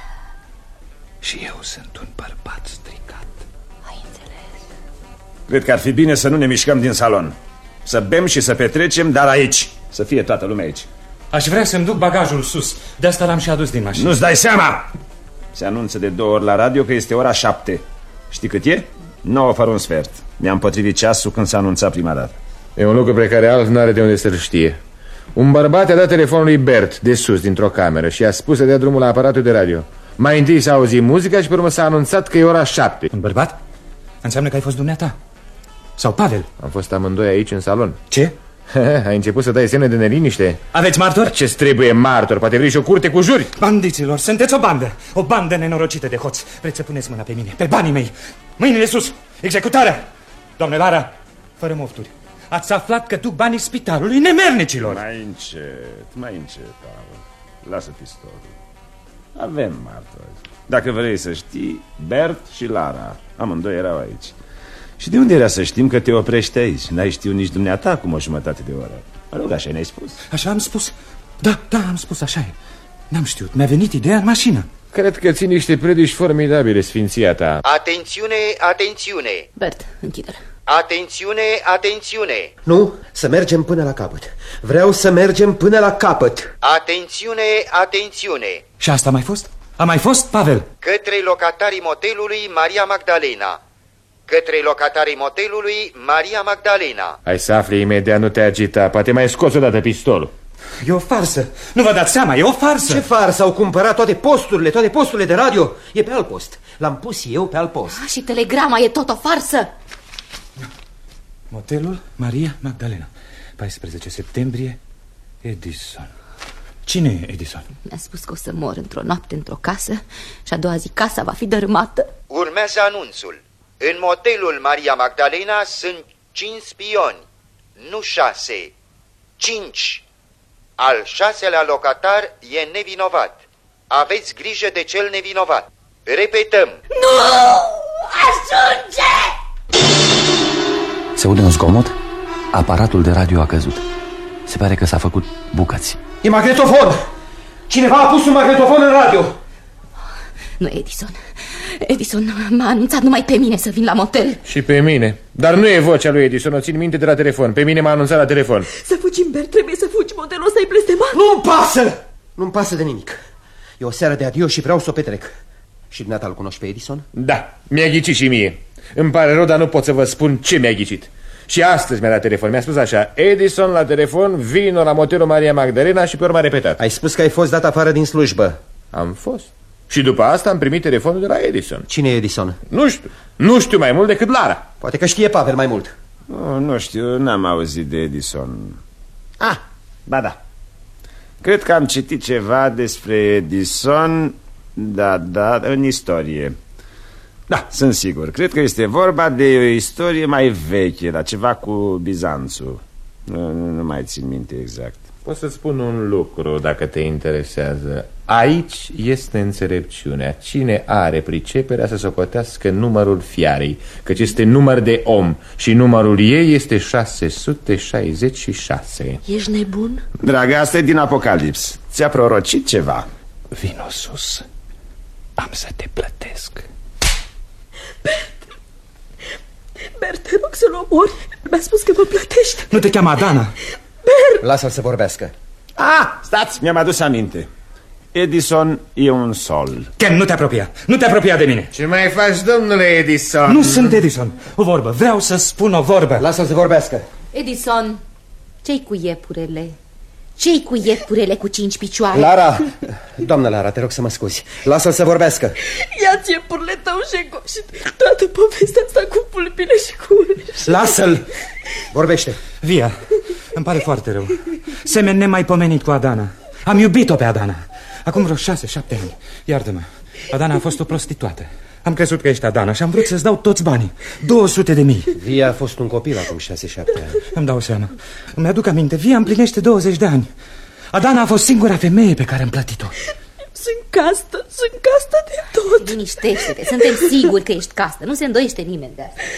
[SPEAKER 5] Și eu sunt un bărbat stricat.
[SPEAKER 7] Ai înțeles?
[SPEAKER 6] Cred că ar fi bine să nu ne mișcăm din salon. Să bem și să petrecem, dar aici. Să fie toată lumea aici.
[SPEAKER 10] Aș vrea să-mi duc bagajul sus. De asta l-am și adus din mașină.
[SPEAKER 6] Nu-ți dai seama? Se anunță de două ori la radio că este ora șapte. Știi cât e? Nouă fără un sfert. Mi-am potrivit ceasul când s-a anunțat prima dată.
[SPEAKER 5] E un lucru pe care Alf n-are de unde să-l știe. Un bărbat i-a dat telefonul lui Bert de sus, dintr-o cameră, și i-a spus să dea drumul la aparatul de radio. Mai întâi s-a auzit muzica și pe urmă s-a anunțat că e ora șapte.
[SPEAKER 10] Un bărbat? Înseamnă că ai fost dumneata. Sau Pavel.
[SPEAKER 5] Am fost amândoi aici în salon.
[SPEAKER 10] Ce?
[SPEAKER 5] Ai început să dai semne de neliniște?
[SPEAKER 10] Aveți martori?
[SPEAKER 5] Ce-ți trebuie martor? Poate vrei și o curte cu juri?
[SPEAKER 10] Bandiților, sunteți o bandă. O bandă nenorocită de hoți. Vreți să puneți mâna pe mine, pe banii mei. Mâinile sus, executarea. Doamne Lara, fără mofturi, ați aflat că duc banii spitalului nemernicilor.
[SPEAKER 6] Mai încet, mai încet, Pavel. Lasă pistolul. Avem martori. Dacă vrei să știi, Bert și Lara, amândoi erau aici. Și de unde era să știm că te oprești aici? N-ai știut nici dumneata cum o jumătate de oră. Mă rog, așa ne-ai spus.
[SPEAKER 10] Așa am spus. Da, da, am spus, așa e. N-am știut, mi-a venit ideea în mașină.
[SPEAKER 5] Cred că ții niște predici formidabile, sfinția ta.
[SPEAKER 8] Atențiune, atențiune.
[SPEAKER 3] Bert, închide-l.
[SPEAKER 8] Atențiune, atențiune.
[SPEAKER 4] Nu, să mergem până la capăt. Vreau să mergem până la capăt.
[SPEAKER 8] Atențiune, atențiune.
[SPEAKER 10] Și asta a mai fost? A mai fost, Pavel?
[SPEAKER 8] Către locatarii motelului Maria Magdalena. Către locatarii motelului Maria Magdalena.
[SPEAKER 5] Hai să afli imediat, nu te agita. Poate mai scoți odată pistolul.
[SPEAKER 10] E o farsă. Nu vă dați seama, e o farsă.
[SPEAKER 4] Ce farsă? Au cumpărat toate posturile, toate posturile de radio. E pe alt post. L-am pus eu pe alt post.
[SPEAKER 3] Ah, și telegrama e tot o farsă.
[SPEAKER 10] Motelul Maria Magdalena, paisprezece septembrie, Edison. Cine e Edison?
[SPEAKER 3] Mi-a spus că o să mor într-o noapte într-o casă și a doua zi casa va fi dărâmată.
[SPEAKER 8] Urmează anunțul. În motelul Maria Magdalena sunt cinci spioni, nu șase, cinci. Al șaselea locatar e nevinovat. Aveți grijă de cel nevinovat. Repetăm.
[SPEAKER 7] Nu! Ajunge!
[SPEAKER 2] Se aude un zgomot. Aparatul de radio a căzut. Se pare că s-a făcut bucăți.
[SPEAKER 4] E magnetofon! Cineva a pus un magnetofon în radio.
[SPEAKER 3] Nu, Edison. Edison m-a anunțat numai pe mine să vin la motel.
[SPEAKER 5] Și pe mine. Dar nu e vocea lui Edison, o țin minte de la telefon. Pe mine m-a anunțat la telefon.
[SPEAKER 7] Să fugim, Bert, trebuie să fugi. Motelul ăsta e blestemat.
[SPEAKER 4] Nu-mi pasă! Nu-mi pasă de nimic. E o seară de adio și vreau să o petrec. Și dumneata îl cunoști pe Edison?
[SPEAKER 5] Da, mi-a ghicit și mie. Îmi pare rău, dar nu pot să vă spun ce mi-a ghicit. Și astăzi mi-a dat telefon, mi-a spus așa: Edison la telefon, vino la motelul Maria Magdalena, și pe urmă a repetat.
[SPEAKER 4] Ai spus că ai fost dat afară din slujbă.
[SPEAKER 5] Am fost. Și după asta am primit telefonul de la Edison.
[SPEAKER 4] Cine e Edison?
[SPEAKER 5] Nu știu, nu știu mai mult decât Lara.
[SPEAKER 4] Poate că știe Pavel mai mult.
[SPEAKER 6] Nu, nu știu, n-am auzit de Edison. Ah, ba da. Cred că am citit ceva despre Edison. Da, da, în istorie. Da, sunt sigur. Cred că este vorba de o istorie mai veche, dar ceva cu Bizanțul. Nu, nu mai țin minte exact.
[SPEAKER 5] Pot să spun un lucru, dacă te interesează. Aici este înțelepciunea. Cine are priceperea să socotească numărul fiarei, căci este număr de om și numărul ei este șase sute șaizeci și șase.
[SPEAKER 7] Ești nebun?
[SPEAKER 6] Dragă, asta e din Apocalips. Ți-a prorocit ceva?
[SPEAKER 10] Vino sus. Am să te plătesc.
[SPEAKER 7] Bert, Bert, te rog să-l omori. Mi-a spus că mă plătește.
[SPEAKER 10] Nu te cheamă Adana?
[SPEAKER 7] Bert!
[SPEAKER 4] Lasă-l să vorbească.
[SPEAKER 6] Ah, stați, mi-am adus aminte. Edison e un sol.
[SPEAKER 10] Ken, nu te apropia, nu te apropia de mine.
[SPEAKER 5] Ce mai faci, domnule Edison?
[SPEAKER 10] Nu sunt Edison, o vorbă, vreau să spun o vorbă.
[SPEAKER 4] Lasă-l să vorbească.
[SPEAKER 3] Edison, ce-i cu iepurele? Ce-i cu iepurele cu cinci picioare?
[SPEAKER 4] Lara! Doamnă Lara, te rog să mă scuzi. Lasă-l să vorbească.
[SPEAKER 11] Ia-ți iepurile tău, Șego, și toată povestea asta cu pulpile și cu ureși.
[SPEAKER 4] Lasă-l! Vorbește.
[SPEAKER 10] Via, îmi pare foarte rău. Semen nemaipomenit cu Adana. Am iubit-o pe Adana. Acum vreo șase, șapte ani. Iartă-mă, Adana a fost o prostituată. Am crezut că ești Adana și am vrut să-ți dau toți banii. două sute de mii.
[SPEAKER 4] Via a fost un copil acum șase, șapte ani.
[SPEAKER 10] Îmi dau seama. Îmi aduc aminte, Via împlinește douăzeci de ani. Adana a fost singura femeie pe care am plătit-o.
[SPEAKER 11] Sunt castă, sunt castă de tot.
[SPEAKER 3] Liniștește-te, suntem siguri că ești castă. Nu se îndoiește nimeni de asta.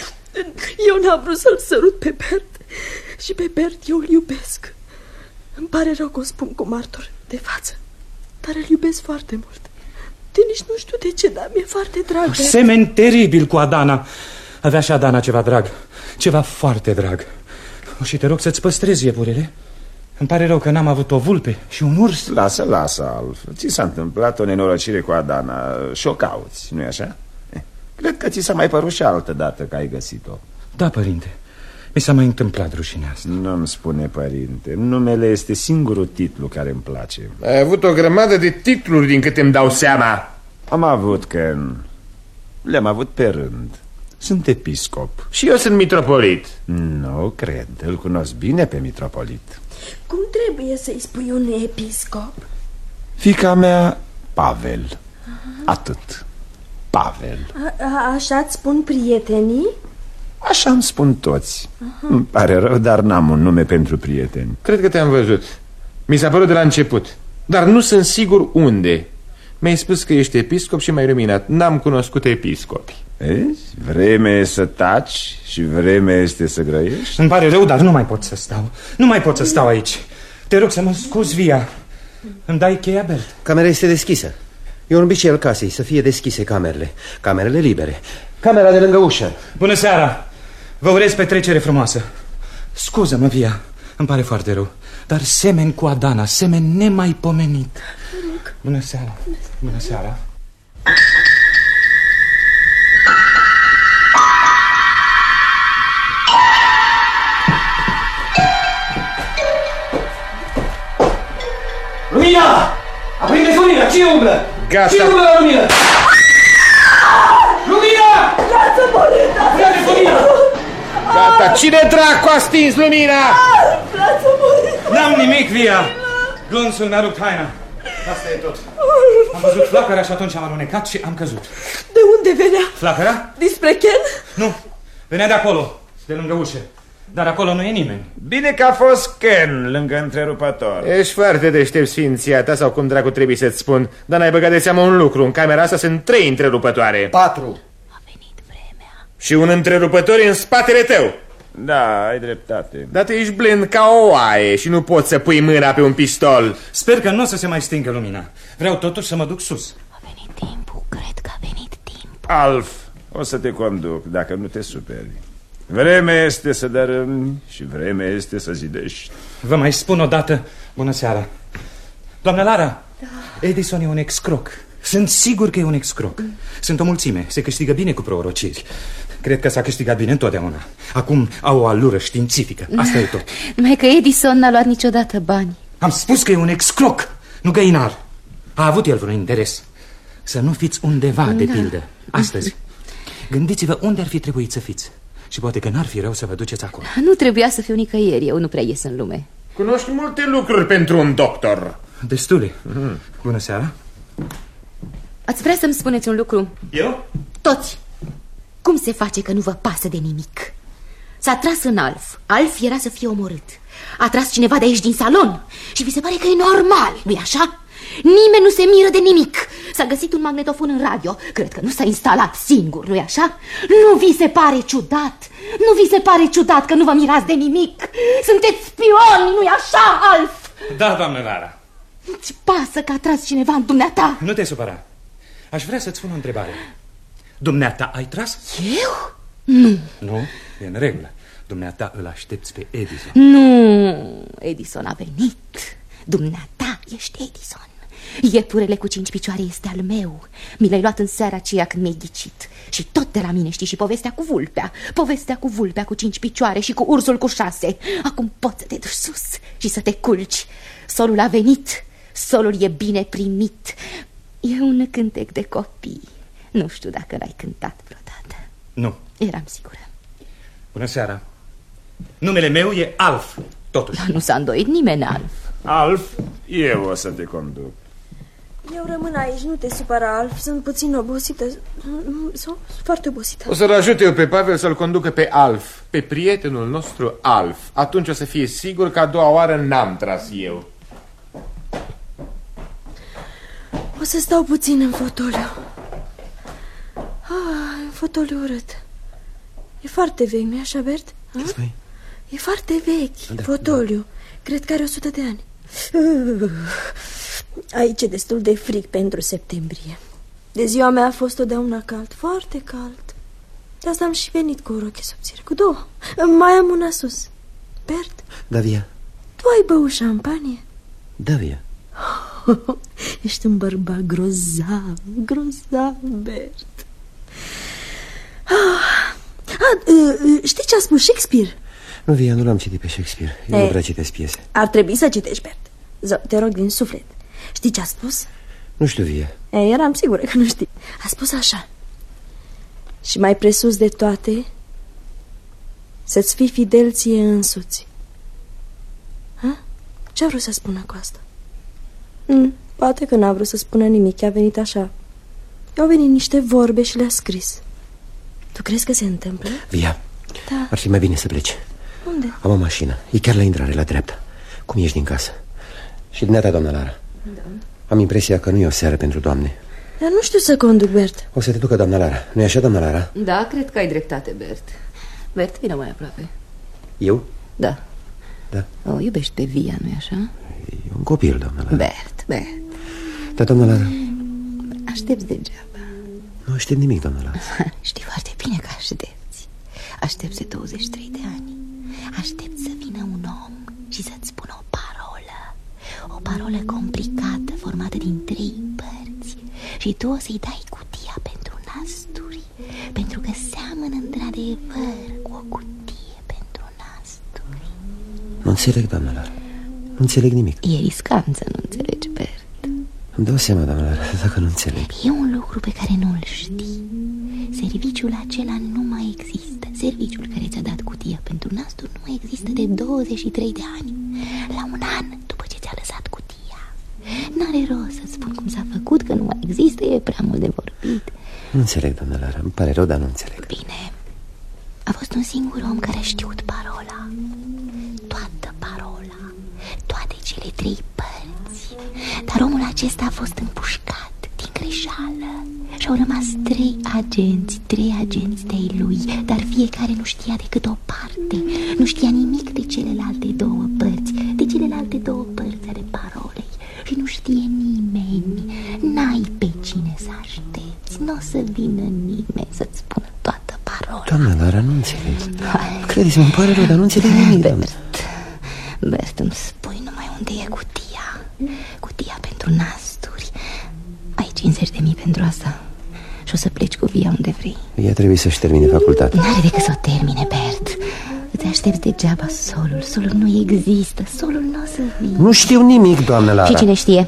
[SPEAKER 11] Eu n-am vrut să-l sărut pe Bert. Și pe Bert eu îl iubesc. Îmi pare rău că o spun cu martor de față, dar îl iubesc foarte mult. De nici nu știu de ce, dar mi-e foarte drag.
[SPEAKER 10] O semen teribil cu Adana. Avea și Adana ceva drag. Ceva foarte drag. O, și te rog să-ți păstrezi iepurele. Îmi pare rău că n-am avut o vulpe și un urs.
[SPEAKER 6] Lasă, lasă, Alf. Ți s-a întâmplat o nenorocire cu Adana și o cauți, nu-i așa? Cred că ți s-a mai părut și altă dată că ai găsit-o.
[SPEAKER 10] Da, părinte. Mi s-a mai întâmplat rușinea asta.
[SPEAKER 6] Nu-mi spune, părinte. Numele este singurul titlu care îmi place.
[SPEAKER 5] Ai avut o grămadă de titluri din câte îmi dau seama.
[SPEAKER 6] Am avut, Ken. Le-am avut pe rând. Sunt episcop.
[SPEAKER 5] Și eu sunt mitropolit.
[SPEAKER 6] Nu, cred. Îl cunosc bine pe mitropolit.
[SPEAKER 11] Cum trebuie să-i spui un episcop?
[SPEAKER 6] Fiica mea, Pavel. Atât. Pavel.
[SPEAKER 11] A, așa-ți spun prietenii?
[SPEAKER 6] Așa îmi spun toți. Aha. Îmi pare rău, dar n-am un nume pentru prieteni.
[SPEAKER 5] Cred că te-am văzut. Mi s-a părut de la început, dar nu sunt sigur unde. Mi-ai spus că ești episcop și m-ai luminat. N-am cunoscut episcopi.
[SPEAKER 6] Vezi? Vreme e să taci și vreme este să grăiești.
[SPEAKER 10] Îmi pare rău, dar nu mai pot să stau. Nu mai pot să stau aici. Te rog să mă scuzi, Via. Îmi dai cheia, Bert?
[SPEAKER 4] Camera este deschisă. E un obicei al casei să fie deschise camerele. Camerele libere. Camera de lângă ușă.
[SPEAKER 10] Bună seara. Vă urez petrecere frumoasă. Scuză-mă, Via. Îmi pare foarte rău, dar semen cu Adana, semen nemaipomenit. Bună seara. Bună seara.
[SPEAKER 4] Lumina! Aprinde-ți lumina! Cine umblă?
[SPEAKER 5] Gata.
[SPEAKER 4] Cine umblă la lumină? Lumina!
[SPEAKER 11] Lasă-mă,
[SPEAKER 4] Aprinde-ți lumina!
[SPEAKER 5] Gata, cine dracu a stins lumina?
[SPEAKER 11] Lasă-mă!
[SPEAKER 10] N-am nimic, Via. Glonțul mi-a rupt haina. Asta e tot. Am văzut flacăra și atunci am alunecat și am căzut.
[SPEAKER 11] De unde venea?
[SPEAKER 10] Flacăra?
[SPEAKER 11] Despre Ken?
[SPEAKER 10] Nu, venea de acolo, de lângă ușă. Dar acolo nu e nimeni.
[SPEAKER 6] Bine că a fost Ken lângă întrerupător.
[SPEAKER 5] Ești foarte deștept, sfinția ta, sau cum dracu trebuie să-ți spun. Dar n-ai băgat de seamă un lucru. În camera asta sunt trei întrerupătoare.
[SPEAKER 4] Patru.
[SPEAKER 3] A venit vremea.
[SPEAKER 5] Și un întrerupător e în spatele tău.
[SPEAKER 6] Da, ai dreptate.
[SPEAKER 5] Dar tu ești blând ca o oaie și nu poți să pui mâna pe un pistol.
[SPEAKER 10] Sper că nu o să se mai stingă lumina. Vreau totuși să mă duc sus.
[SPEAKER 3] A venit timpul, cred că a venit timpul.
[SPEAKER 6] Alf, o să te conduc dacă nu te superi. Vreme este să dărâmi și vreme este să zidești.
[SPEAKER 10] Vă mai spun o dată, bună seara. Doamnă Lara, da. Edison e un excroc. Sunt sigur că e un excroc. Sunt o mulțime, se câștigă bine cu prorociri. Cred că s-a câștigat bine întotdeauna. Acum au o alură științifică. Asta e tot.
[SPEAKER 3] Numai că Edison n-a luat niciodată bani.
[SPEAKER 10] Am spus că e un excroc, nu găinar. A avut el vreun interes. Să nu fiți undeva, de
[SPEAKER 3] Da.
[SPEAKER 10] pildă, astăzi. Gândiți-vă unde ar fi trebuit să fiți. Și poate că n-ar fi rău să vă duceți acolo.
[SPEAKER 3] Nu trebuia să fiu nicăieri, eu nu prea ies în lume.
[SPEAKER 5] Cunoști multe lucruri pentru un doctor.
[SPEAKER 10] Destule. Bună seara.
[SPEAKER 3] Ați vrea să-mi spuneți un lucru?
[SPEAKER 10] Eu?
[SPEAKER 3] Toți. Cum se face că nu vă pasă de nimic? S-a tras în Alf. Alf era să fie omorât. A tras cineva de aici din salon. Și vi se pare că e normal, nu-i așa? Nimeni nu se miră de nimic. S-a găsit un magnetofon în radio. Cred că nu s-a instalat singur, nu-i așa? Nu vi se pare ciudat? Nu vi se pare ciudat că nu vă mirați de nimic? Sunteți spioni, nu-i așa, Alf?
[SPEAKER 10] Da, doamnă Lara.
[SPEAKER 3] Nu-ți pasă că a tras cineva în dumneata?
[SPEAKER 10] Nu te supăra. Aș vrea să-ți spun o întrebare. Dumneata ai tras?
[SPEAKER 3] Eu? Nu.
[SPEAKER 10] Nu? E în regulă. Dumneata îl aștepți pe Edison.
[SPEAKER 3] Nu, Edison a venit. Dumneata ești Edison. Iepurele cu cinci picioare este al meu. Mi l-ai luat în seara aceea când mi-ai ghicit. Și tot de la mine știi și povestea cu vulpea. Povestea cu vulpea cu cinci picioare și cu ursul cu șase. Acum poți să te duci sus și să te culci. Solul a venit. Solul e bine primit. E un cântec de copii. Nu știu dacă l-ai cântat vreodată.
[SPEAKER 10] Nu.
[SPEAKER 3] Eram sigură.
[SPEAKER 10] Bună seara. Numele meu e Alf, totuși.
[SPEAKER 3] Nu s-a îndoit nimeni, Alf.
[SPEAKER 6] Alf, eu o să te conduc.
[SPEAKER 11] Eu rămân aici, nu te supăra, Alf. Sunt puțin obosită. Sunt foarte obosită.
[SPEAKER 5] O să-l ajut eu pe Pavel să-l conducă pe Alf, pe prietenul nostru Alf. Atunci o să fie sigur că a doua oară n-am tras eu.
[SPEAKER 11] O să stau puțin în fotoliu. Ah, în fotoliu urât. E foarte vechi, nu-i așa, Bert? E foarte vechi, da, fotoliu. Da. Cred că are o sută de ani. Aici e destul de frig pentru septembrie. De ziua mea a fost totdeauna cald, foarte cald. De asta am și venit cu o roche subțire, cu două. Mai am una sus. Bert?
[SPEAKER 4] Da, Via.
[SPEAKER 11] Tu ai băut șampanie?
[SPEAKER 4] Da, Via.
[SPEAKER 11] Ești un bărbat grozav, grozav, Bert. Ah, ah, știi ce a spus Shakespeare?
[SPEAKER 4] Nu, Via, nu l-am citit pe Shakespeare. Eu nu prea citesc piese.
[SPEAKER 11] Ar trebui să citești, Bert. Zău, te rog din suflet. Știi ce a spus?
[SPEAKER 4] Nu știu, Via.
[SPEAKER 11] E, eram sigură că nu știi. A spus așa: și mai presus de toate, să-ți fii fidel ție însuți. Ha? Ce-a vrut să spună cu asta? Mm, poate că n-a vrut să spună nimic, a venit așa. I-au venit niște vorbe și le-a scris. Tu crezi că se întâmplă?
[SPEAKER 4] Via,
[SPEAKER 11] da.
[SPEAKER 4] Ar fi mai bine să pleci.
[SPEAKER 11] Unde?
[SPEAKER 4] Am o mașină, e chiar la intrare, la dreapta. Cum ești din casă? Și dumneata, doamna Lara?
[SPEAKER 11] Da.
[SPEAKER 4] Am impresia că nu e o seară pentru doamne.
[SPEAKER 11] Dar nu știu să conduc, Bert.
[SPEAKER 4] O să te ducă doamna Lara, nu-i așa, doamna Lara?
[SPEAKER 3] Da, cred că ai dreptate, Bert. Bert, vină mai aproape.
[SPEAKER 4] Eu?
[SPEAKER 3] Da.
[SPEAKER 4] Da.
[SPEAKER 3] O iubești pe Via, nu-i așa?
[SPEAKER 4] E un copil, doamna Lara.
[SPEAKER 3] Bert, Bert.
[SPEAKER 4] Da, doamna Lara.
[SPEAKER 3] Aștepți degeaba.
[SPEAKER 4] Nu aștept nimic, doamna Lara.
[SPEAKER 3] Știi foarte bine că aștepți. Aștepți de douăzeci și trei de ani. Aștepți să vină un om și să-ți spună o parolă. O parolă complicată, formată din trei părți. Și tu o să-i dai cutia pentru nasturi, pentru că seamănă într-adevăr cu o cutie pentru nasturi.
[SPEAKER 4] Nu înțeleg, doamna Lara. Nu înțeleg nimic.
[SPEAKER 3] E riscant să nu înțelegi, Bert.
[SPEAKER 4] Îmi dau seama, doamna Lara, dacă nu înțeleg.
[SPEAKER 3] E un lucru pe care nu-l știi. Serviciul acela nu mai există. Serviciul care ți-a dat cutia pentru nasturi nu mai există de douăzeci și trei de ani. La un an după ce ți-a lăsat cutia. N-are rost să-ți spun cum s-a făcut, că nu mai există, e prea mult de vorbit.
[SPEAKER 4] Nu înțeleg, doamna Lara, îmi pare rău, dar nu înțeleg.
[SPEAKER 3] Bine, a fost un singur om care a știut parola. Toată parola. Toate cele trei părți. Dar omul acesta a fost împușcat din greșeală. Și-au rămas trei agenți, trei agenți de-ai lui. Dar fiecare nu știa decât o parte. Nu știa nimic de celelalte două părți. De celelalte două părți ale parolei. Și nu știe nimeni. N-ai pe cine să aștepți. Nu o să vină nimeni să-ți spună toată parola.
[SPEAKER 4] Doamna Lara, nu înțeleg. Credeți-mă, îmi pare rău, dar nu înțeleg nimic.
[SPEAKER 3] Bert, Bert, îmi spui numai unde e cutia. Cutia pentru nasturi. Ai cincizeci de mii pentru asta. Și o să pleci cu Via unde vrei.
[SPEAKER 4] Ea trebuie să-și termine facultatea.
[SPEAKER 3] N-are decât să o termine, Bert. Îți aștepți degeaba solul. Solul nu există. Solul nu o să vină.
[SPEAKER 4] Nu știu nimic, doamnă Lara.
[SPEAKER 3] Și cine știe?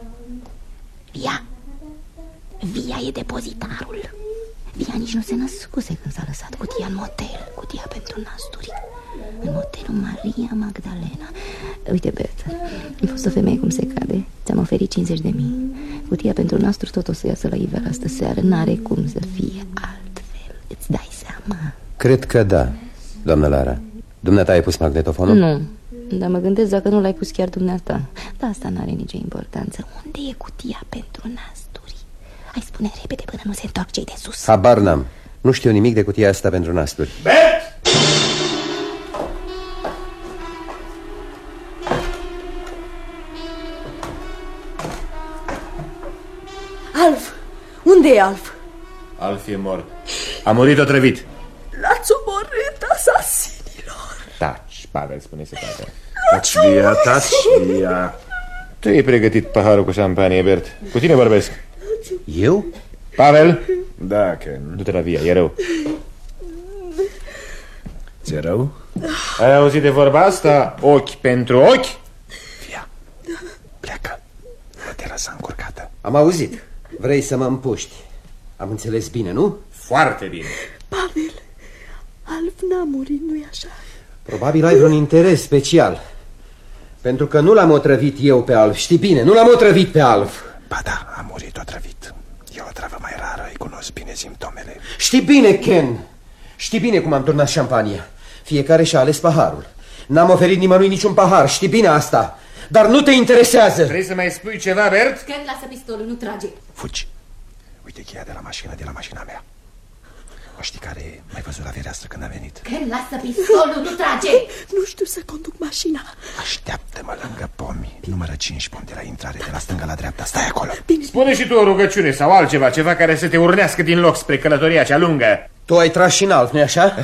[SPEAKER 3] Via. Via e depozitarul. Via nici nu se născuse când s-a lăsat cutia în motel. Cutia pentru nasturi. În motelul Maria Magdalena. Uite, Bert, a fost o femeie cum se cade. Ți-am oferit cincizeci de mii. Cutia pentru nasturi tot o să iasă la iveală astă seară. N-are cum să fie altfel. Îți dai seama?
[SPEAKER 4] Cred că da, doamnă Lara. Dumneata ai pus magnetofonul?
[SPEAKER 3] Nu, dar mă gândesc dacă nu l-ai pus chiar dumneata. Dar asta n-are nicio importanță. Unde e cutia pentru nasturi? Hai, spune repede până nu se întorc cei de sus.
[SPEAKER 4] Habar n-am. Nu știu nimic de cutia asta pentru nasturi.
[SPEAKER 5] Bert!
[SPEAKER 11] Alf! Unde e Alf?
[SPEAKER 5] Alf e mort. A murit otrăvit.
[SPEAKER 11] L-ați omorât, asasinilor.
[SPEAKER 5] Taci, Pavel, spune să tacă.
[SPEAKER 6] Taci, Via, taci, Via.
[SPEAKER 5] Tu ai pregătit paharul cu șampanie, Bert. Cu tine vorbesc.
[SPEAKER 4] Eu?
[SPEAKER 5] Pavel?
[SPEAKER 6] Da, Ken.
[SPEAKER 5] Du-te la Via, e rău.
[SPEAKER 6] Ți-e rău?
[SPEAKER 5] Ai auzit de vorba asta? Ochi pentru ochi?
[SPEAKER 6] Via, pleacă. Nu te lăsa încurcată.
[SPEAKER 4] Am auzit. Vrei să mă împuști. Am înțeles bine, nu?
[SPEAKER 5] Foarte bine.
[SPEAKER 11] Pavel, Alf n-a murit, nu-i așa?
[SPEAKER 4] Probabil ai vreun interes special. Pentru că nu l-am otrăvit eu pe Alf. Știi bine, nu l-am otrăvit pe Alf.
[SPEAKER 6] Ba da, a murit otrăvit. E o travă mai rară, îi cunosc bine simptomele.
[SPEAKER 4] Știi bine, Ken. Știi bine cum am turnat șampania. Fiecare și-a ales paharul. N-am oferit nimănui niciun pahar, știi bine asta. Dar nu te interesează.
[SPEAKER 5] Vrei să mai spui ceva, Bert?
[SPEAKER 3] Ken, lasă pistolul, nu trage.
[SPEAKER 6] Fugi. Uite cheia de la mașină, de la mașina mea. O știi care m-ai văzut la fereastră când a venit?
[SPEAKER 3] Ken, lasă pistolul, nu trage.
[SPEAKER 11] Nu știu să conduc mașina.
[SPEAKER 6] Așteaptă-mă lângă pomi. Numără cinci pomi de la intrare, de la stânga la dreapta. Stai acolo.
[SPEAKER 11] Bine.
[SPEAKER 5] Spune și tu o rugăciune sau altceva, ceva care să te urnească din loc spre călătoria cea lungă.
[SPEAKER 4] Tu ai tras și în Alf, nu-i așa?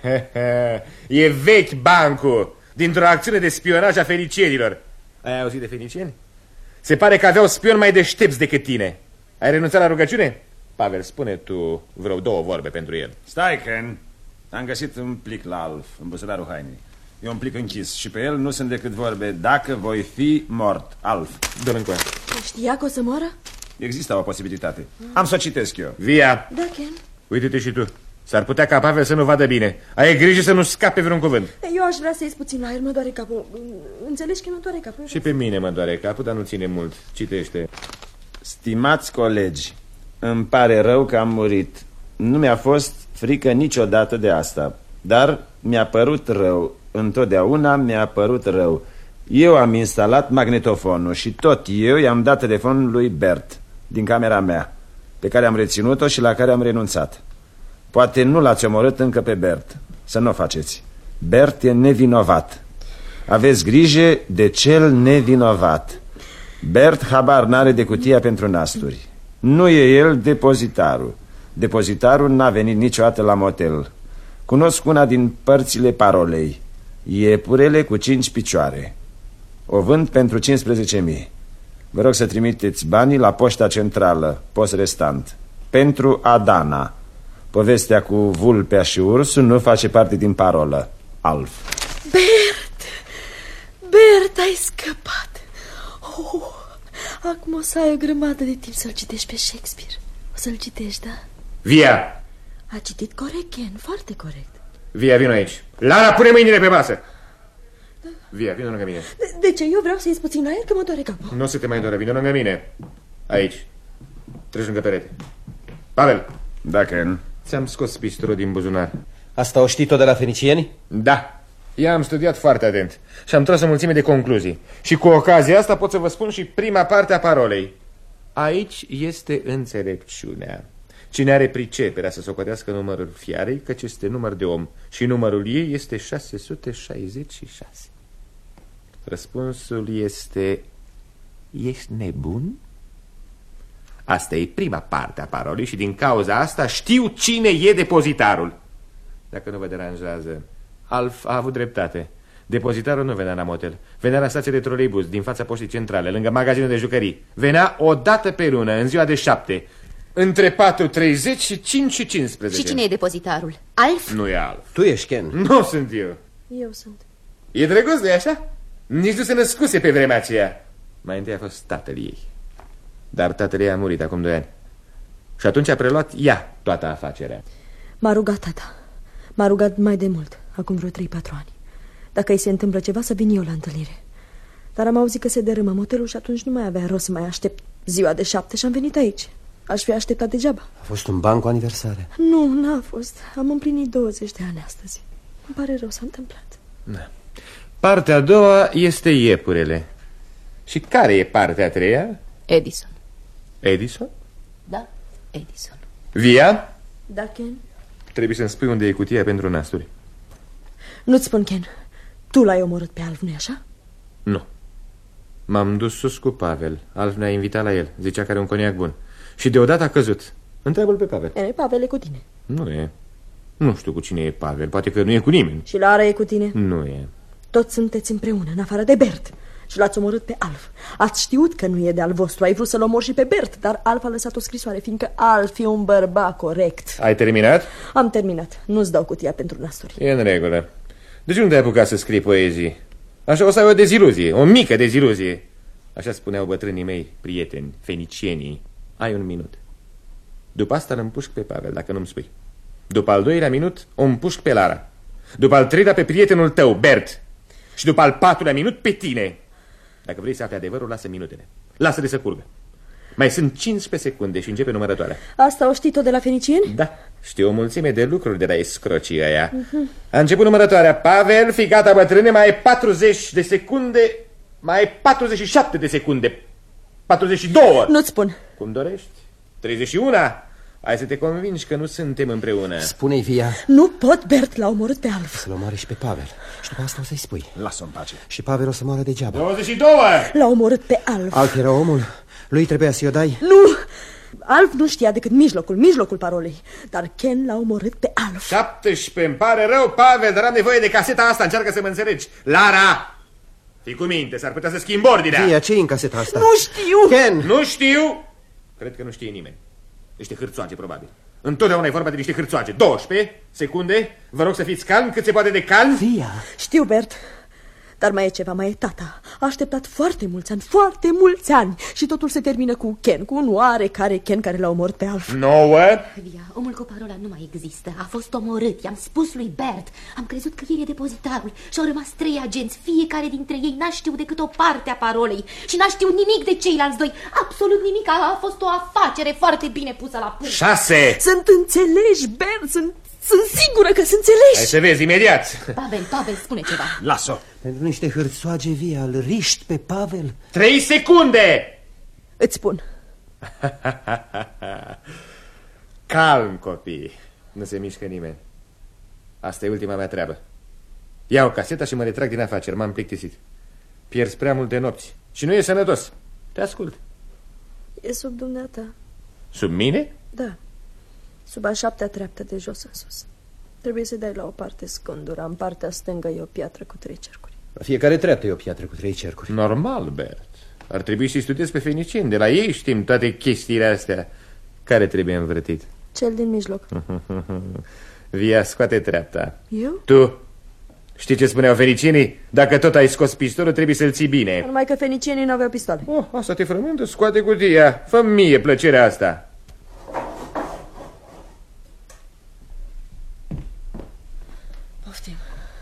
[SPEAKER 5] E vechi bancul, dintr-o acțiune de spionaj a fenicienilor. Ai auzit de fenicieni? Se pare că aveau spioni mai deștepți decât tine. Ai renunțat la rugăciune? Pavel, spune tu vreo două vorbe pentru el.
[SPEAKER 6] Stai, Ken. Am găsit un plic la Alf, în buzunarul hainei. E un plic închis și pe el nu sunt decât vorbe: dacă voi fi mort, Alf.
[SPEAKER 5] Dă-l încoa.
[SPEAKER 11] Știa că o să moară?
[SPEAKER 6] Există o posibilitate. Am să o citesc eu.
[SPEAKER 5] Via.
[SPEAKER 11] Da, Ken.
[SPEAKER 5] Uite-te și tu. S-ar putea ca Pavel să nu vadă bine. Ai grijă să nu scape vreun cuvânt.
[SPEAKER 11] Eu aș vrea să ies puțin la el, mă doare capul. Înțelegi că mă doare capul?
[SPEAKER 5] Și pe mine mă doare capul, dar nu ține mult. Citește.
[SPEAKER 6] Stimați colegi, îmi pare rău că am murit. Nu mi-a fost frică niciodată de asta, dar mi-a părut rău. Întotdeauna mi-a părut rău. Eu am instalat magnetofonul și tot eu i-am dat telefonul lui Bert din camera mea, pe care am reținut-o și la care am renunțat. Poate nu l-ați omorât încă pe Bert. Să nu o faceți. Bert e nevinovat. Aveți grijă de cel nevinovat. Bert habar n-are de cutia pentru nasturi. Nu e el depozitarul. Depozitarul n-a venit niciodată la motel. Cunosc una din părțile parolei. Iepurele cu cinci picioare. O vând pentru cincisprezece mii. Vă rog să trimiteți banii la poșta centrală, post restant. Pentru Adana. Povestea cu vulpea și ursul nu face parte din parolă. Alf.
[SPEAKER 11] Bert! Bert, ai scăpat! Oh, acum o să ai o grămadă de timp să-l citești pe Shakespeare. O să-l citești, da?
[SPEAKER 5] Via!
[SPEAKER 11] A citit corect, Ken, foarte corect.
[SPEAKER 5] Via, vino aici. Lara, pune mâinile pe masă. Via, vino lângă mine.
[SPEAKER 11] De, de ce? Eu vreau să ies puțin la el, că mă doare capul.
[SPEAKER 5] Nu o să te mai doare, vino lângă mine. Aici. Treci lângă perete. Pavel.
[SPEAKER 6] Da, Ken.
[SPEAKER 5] Ți-am scos pistolul din buzunar.
[SPEAKER 4] Asta o știi tot de la fenicieni?
[SPEAKER 5] Da. I-am studiat foarte atent și am tras o mulțime de concluzii. Și cu ocazia asta pot să vă spun și prima parte a parolei. Aici este înțelepciunea. Cine are priceperea să socotească numărul fiarei, căci este număr de om și numărul ei este șase sute șaizeci și șase. Răspunsul este: ești nebun? Asta e prima parte a parolei și din cauza asta știu cine e depozitarul. Dacă nu vă deranjează, Alf a avut dreptate. Depozitarul nu venea la motel. Venea la stație de troleibuz din fața poștii centrale, lângă magazinul de jucării. Venea o dată pe lună, în ziua de șapte, între patru treizeci și cinci și cincisprezece.
[SPEAKER 3] Și cine e depozitarul? Alf?
[SPEAKER 5] Nu e Alf.
[SPEAKER 4] Tu ești Ken.
[SPEAKER 5] Nu sunt eu.
[SPEAKER 11] Eu sunt.
[SPEAKER 5] E drăguț, nu-i așa? Nici nu se născuse pe vremea aceea. Mai întâi a fost tatăl ei. Dar tatăl ei a murit acum doi ani. Și atunci a preluat ea toată afacerea.
[SPEAKER 11] M-a rugat tata. M-a rugat mai de mult, acum vreo trei patru ani. Dacă îi se întâmplă ceva, să vin eu la întâlnire. Dar am auzit că se dărâmă motelul și atunci nu mai avea rost să mai aștept ziua de șapte și am venit aici. Aș fi așteptat degeaba.
[SPEAKER 4] A fost un ban cu aniversare?
[SPEAKER 11] Nu, n-a fost. Am împlinit douăzeci de ani astăzi. Îmi pare rău, s-a întâmplat.
[SPEAKER 5] Da. Partea a doua este iepurele. Și care e partea a treia?
[SPEAKER 3] Edison.
[SPEAKER 5] Edison?
[SPEAKER 3] Da, Edison.
[SPEAKER 5] Via?
[SPEAKER 11] Da, Ken?
[SPEAKER 5] Trebuie să-mi spui unde e cutia pentru nasturi.
[SPEAKER 11] Nu-ți spun, Ken. Tu l-ai omorât pe Alf, nu-i așa?
[SPEAKER 5] Nu. M-am dus sus cu Pavel. Alf ne-a invitat la el. Zicea că are un coniac bun. Și deodată a căzut. Întreabă-l pe Pavel.
[SPEAKER 11] E, Pavel e cu tine.
[SPEAKER 5] Nu e. Nu știu cu cine e Pavel. Poate că nu e cu nimeni.
[SPEAKER 11] Și Lara e cu tine?
[SPEAKER 5] Nu e.
[SPEAKER 11] Toți sunteți împreună, în afară de Bert. și l-ați omorât pe Alf. Ați știut că nu e de al vostru, ai vrut să-l omori și pe Bert, dar Alf a lăsat o scrisoare, fiindcă Alf e un bărbat corect.
[SPEAKER 5] Ai terminat?
[SPEAKER 11] Am terminat, nu-ți dau cutia pentru nasturi.
[SPEAKER 5] E în regulă. De ce nu te-ai apucat să scrii poezii? Așa o să ai o deziluzie, o mică deziluzie. Așa spuneau bătrânii mei, prieteni, fenicienii. Ai un minut. După asta îl împușc pe Pavel, dacă nu-mi spui. După al doilea minut o împușc pe Lara. După al treilea pe prietenul tău, Bert. Și după al patrulea minut pe tine. Dacă vrei să afli adevărul, lasă minutele. Lasă-le să curgă. Mai sunt cincisprezece secunde și începe numărătoarea.
[SPEAKER 11] Asta o știi tot de la fenicieni?
[SPEAKER 5] Da, știu o mulțime de lucruri de la escrocii aia. uh-huh. A început numărătoarea. Pavel, fii gata, bătrâne, mai ai patruzeci de secunde. Mai ai patruzeci și șapte de secunde. patruzeci și doi.
[SPEAKER 11] Nu-ți spun.
[SPEAKER 5] Cum dorești? treizeci și unu. Hai să te convingi că nu suntem împreună.
[SPEAKER 4] Spune-i, Via.
[SPEAKER 11] Nu pot, Bert, l-a omorât pe Alf.
[SPEAKER 4] Să-l omoare și pe Pavel. Și după asta o să-i spui.
[SPEAKER 6] Lasă-o în pace.
[SPEAKER 4] Și Pavel o să moară degeaba.
[SPEAKER 5] douăzeci și doi.
[SPEAKER 11] L-a omorât pe Alf.
[SPEAKER 4] Alt era omul? Lui trebuia să-i o dai?
[SPEAKER 11] Nu! Alf nu știa decât mijlocul, mijlocul parolei. Dar Ken l-a omorât pe Alf.
[SPEAKER 5] șaptesprezece, îmi pare rău, Pavel, dar am nevoie de caseta asta, încearcă să mă înțelegi. Lara, fii cu minte, s-ar putea să schimb ordinea.
[SPEAKER 4] Via, ce-i în caseta asta?
[SPEAKER 11] Nu știu!
[SPEAKER 4] Ken!
[SPEAKER 5] Nu știu! Cred că nu știe nimeni. Niște hârțoage, probabil. Întotdeauna e vorba de niște hârțoage. douăsprezece secunde. Vă rog să fiți calm, cât se poate de calm.
[SPEAKER 4] Via!
[SPEAKER 11] Știu, Bert. Dar mai e ceva, mai e tata. A așteptat foarte mulți ani, foarte mulți ani. Și totul se termină cu Ken, cu un oarecare Ken care l-a omorât pe Alf.
[SPEAKER 5] Nouă.
[SPEAKER 3] Via, omul cu parola nu mai există. A fost omorât, i-am spus lui Bert. Am crezut că el e depozitarul. Și au rămas trei agenți. Fiecare dintre ei n-a știut decât o parte a parolei. Și n-a știut nimic de ceilalți doi. Absolut nimic. A, a fost o afacere foarte bine pusă la punct.
[SPEAKER 5] Șase.
[SPEAKER 11] Sunt înțelegi, Bert, sunt... Sunt sigură că sunt înțelegi.
[SPEAKER 5] Hai să vezi imediat.
[SPEAKER 3] Pavel, Pavel, spune ceva.
[SPEAKER 5] Las-o.
[SPEAKER 4] Pentru niște hârțoage, Via, îl riști pe Pavel.
[SPEAKER 5] Trei secunde.
[SPEAKER 11] Îți spun.
[SPEAKER 5] Calm, copii. Nu se mișcă nimeni. Asta e ultima mea treabă. Iau caseta și mă retrag din afaceri. M-am plictisit. Pierzi prea multe nopți. Și nu e sănătos. Te ascult.
[SPEAKER 11] E sub dumneata.
[SPEAKER 5] Sub mine?
[SPEAKER 11] Da. Sub a șaptea treaptă de jos în sus. Trebuie să dai la o parte scândura. În partea stângă e o piatră cu trei cercuri.
[SPEAKER 4] La fiecare treaptă e o piatră cu trei cercuri.
[SPEAKER 5] Normal, Bert. Ar trebui să-i studiezi pe fenicieni. De la ei știm toate chestiile astea. Care trebuie învârtit?
[SPEAKER 11] Cel din mijloc.
[SPEAKER 5] Via, scoate treapta.
[SPEAKER 11] Eu?
[SPEAKER 5] Tu. Știi ce spuneau fenicienii? Dacă tot ai scos pistolul, trebuie să-l ții bine.
[SPEAKER 11] Numai că fenicienii nu aveau pistoale.
[SPEAKER 5] Oh, asta te frământă, scoate cutia. Fă mie plăcerea asta.
[SPEAKER 11] Poftim.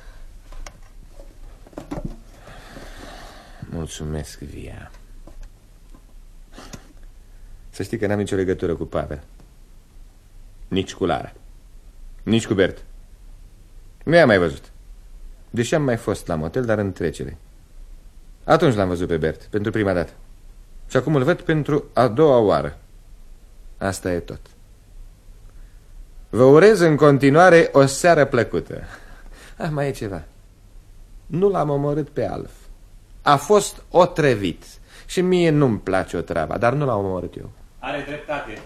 [SPEAKER 5] Mulțumesc, Via. Să știi că n-am nicio legătură cu Pavel. Nici cu Lara. Nici cu Bert. Nu i-am mai văzut. Deși am mai fost la motel, dar în trecere. Atunci l-am văzut pe Bert, pentru prima dată. Și acum îl văd pentru a doua oară. Asta e tot. Vă urez în continuare o seară plăcută. Ah, mai e ceva. Nu l-am omorât pe Alf. A fost otrăvit. Și mie nu-mi place o treabă, dar nu l-am omorât eu.
[SPEAKER 10] Are dreptate.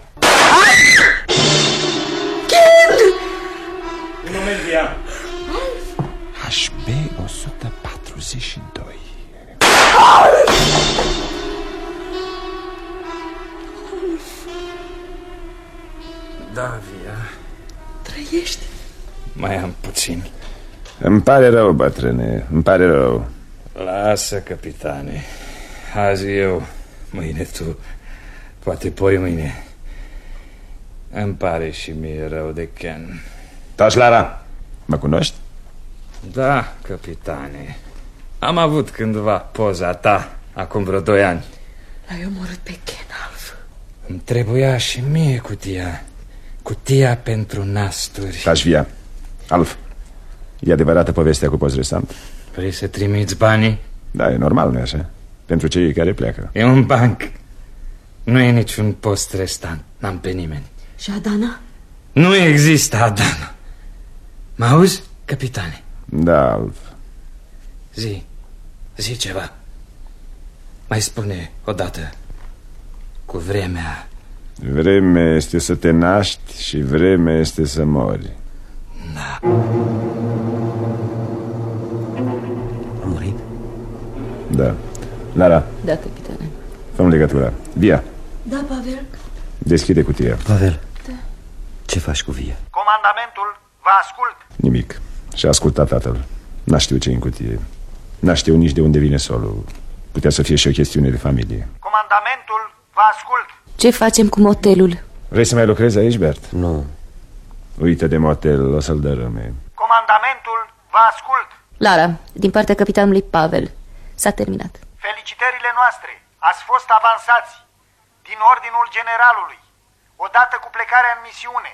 [SPEAKER 10] Un moment, Via.
[SPEAKER 6] H B o sută patruzeci și doi.
[SPEAKER 2] Da, Via.
[SPEAKER 11] Trăiești?
[SPEAKER 2] Mai am puțin.
[SPEAKER 6] Îmi pare rău, bătrâne, îmi pare rău.
[SPEAKER 2] Lasă, capitane. Azi eu, mâine tu, poate poi mâine. Îmi pare și mie rău de Ken.
[SPEAKER 6] Taci, Lara, mă cunoști?
[SPEAKER 2] Da, capitane. Am avut cândva poza ta, acum vreo doi ani.
[SPEAKER 11] L-ai omorât pe Ken, Alf.
[SPEAKER 2] Îmi trebuia și mie cutia. Cutia pentru nasturi.
[SPEAKER 6] Taci, Via. Alf, e adevărată povestea cu post restant?
[SPEAKER 2] Vrei să trimiți banii?
[SPEAKER 6] Da, e normal, nu-i așa? Pentru cei care pleacă.
[SPEAKER 2] E un banc. Nu e niciun post restant. N-am pe nimeni.
[SPEAKER 11] Și Adana?
[SPEAKER 2] Nu există Adana. Mă auzi, capitane?
[SPEAKER 6] Da, Alf.
[SPEAKER 2] Zi, zi ceva. Mai spune odată. Cu vremea.
[SPEAKER 6] Vreme este să te naști și vreme este să mori.
[SPEAKER 2] Da.
[SPEAKER 4] A murit?
[SPEAKER 6] Da. Lara.
[SPEAKER 3] Da, capitane.
[SPEAKER 6] Fă-mi legătura. Via.
[SPEAKER 11] Da, Pavel.
[SPEAKER 6] Deschide cutia.
[SPEAKER 4] Pavel.
[SPEAKER 11] Da.
[SPEAKER 4] Ce faci cu Via?
[SPEAKER 12] Comandamentul, vă ascult.
[SPEAKER 6] Nimic. Și-a ascultat tatăl. N-a știut ce în cutie. N-a știut nici de unde vine solul. Putea să fie și o chestiune de familie.
[SPEAKER 12] Comandamentul, vă ascult.
[SPEAKER 3] Ce facem cu motelul?
[SPEAKER 6] Vrei să mai lucrezi aici, Bert?
[SPEAKER 4] Nu.
[SPEAKER 6] Uită de motel, o să-l dărâme.
[SPEAKER 12] Comandamentul, vă ascult.
[SPEAKER 3] Lara, din partea capitanului Pavel. S-a terminat.
[SPEAKER 12] Felicitările noastre. Ați fost avansați din ordinul generalului, odată cu plecarea în misiune.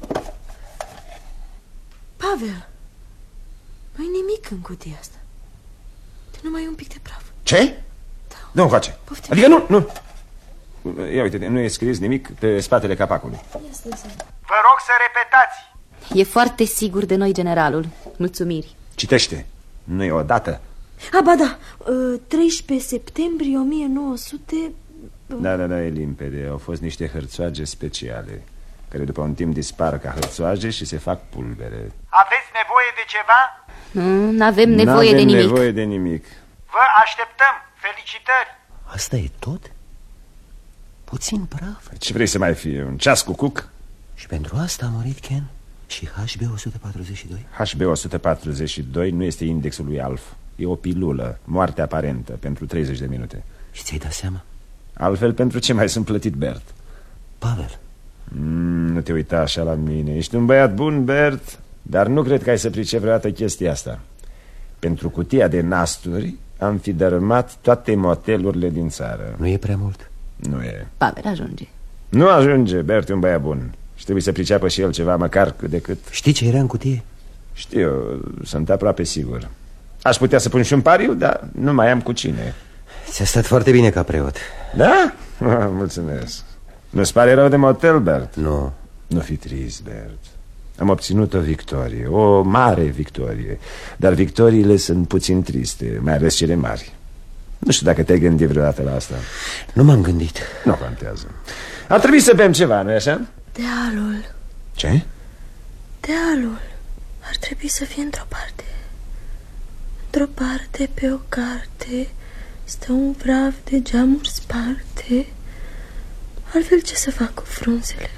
[SPEAKER 11] Pavel, nu-i nimic în cutia asta. De numai un pic de praf.
[SPEAKER 6] Ce?
[SPEAKER 11] Da.
[SPEAKER 6] Nu-mi face.
[SPEAKER 11] Poftim.
[SPEAKER 6] Adică nu, nu. Ia uite, nu e scris nimic pe spatele capacului.
[SPEAKER 12] Vă rog să repetați.
[SPEAKER 3] E foarte sigur de noi, generalul. Mulțumiri.
[SPEAKER 6] Citește. Nu e o dată.
[SPEAKER 11] A, ba da, treisprezece septembrie o mie nouă sute...
[SPEAKER 6] Da, da, da, e limpede. Au fost niște hărțoage speciale, care după un timp dispar ca hărțoage și se fac pulbere.
[SPEAKER 12] Aveți nevoie de ceva?
[SPEAKER 3] Nu, n-avem nevoie de nimic.
[SPEAKER 6] nevoie de nimic.
[SPEAKER 12] Vă așteptăm. Felicitări.
[SPEAKER 4] Asta e tot? Puțin praf.
[SPEAKER 6] Ce vrei să mai fie? Un ceas cu cuc?
[SPEAKER 4] Și pentru asta a murit Ken? Și H B o sută patruzeci și doi?
[SPEAKER 6] H B o sută patruzeci și doi nu este indexul lui Alf. E o pilulă, moarte aparentă, pentru treizeci de minute.
[SPEAKER 4] Și ți-ai dat seama?
[SPEAKER 6] Altfel, pentru ce mai sunt plătit, Bert?
[SPEAKER 4] Pavel.
[SPEAKER 6] mm, Nu te uita așa la mine. Ești un băiat bun, Bert, dar nu cred că ai să pricepi vreodată chestia asta. Pentru cutia de nasturi am fi dărâmat toate motelurile din țară.
[SPEAKER 4] Nu e prea mult?
[SPEAKER 6] Nu e.
[SPEAKER 3] Pavel, ajunge.
[SPEAKER 6] Nu ajunge, Bert e un băiat bun. Și trebuie să priceapă și el ceva, măcar cât de cât.
[SPEAKER 4] Știi ce era în cutie?
[SPEAKER 6] Știu, sunt aproape sigur. Aș putea să pun și un pariu, dar nu mai am cu cine.
[SPEAKER 4] Ți-a stat foarte bine ca preot.
[SPEAKER 6] Da? Mulțumesc. Nu-ți pare rău de motel, Bert?
[SPEAKER 4] Nu.
[SPEAKER 6] Nu fi trist, Bert. Am obținut o victorie, o mare victorie. Dar victoriile sunt puțin triste, mai ales cele mari. Nu știu dacă te-ai gândit vreodată la asta.
[SPEAKER 4] Nu m-am gândit.
[SPEAKER 6] Nu contează. Ar trebui să bem ceva, nu-i așa?
[SPEAKER 11] Dealul.
[SPEAKER 6] Ce?
[SPEAKER 11] Dealul ar trebui să fie într-o parte. Într-o parte, pe o carte, stă un praf de geamuri sparte. Altfel ce să fac cu frunzele?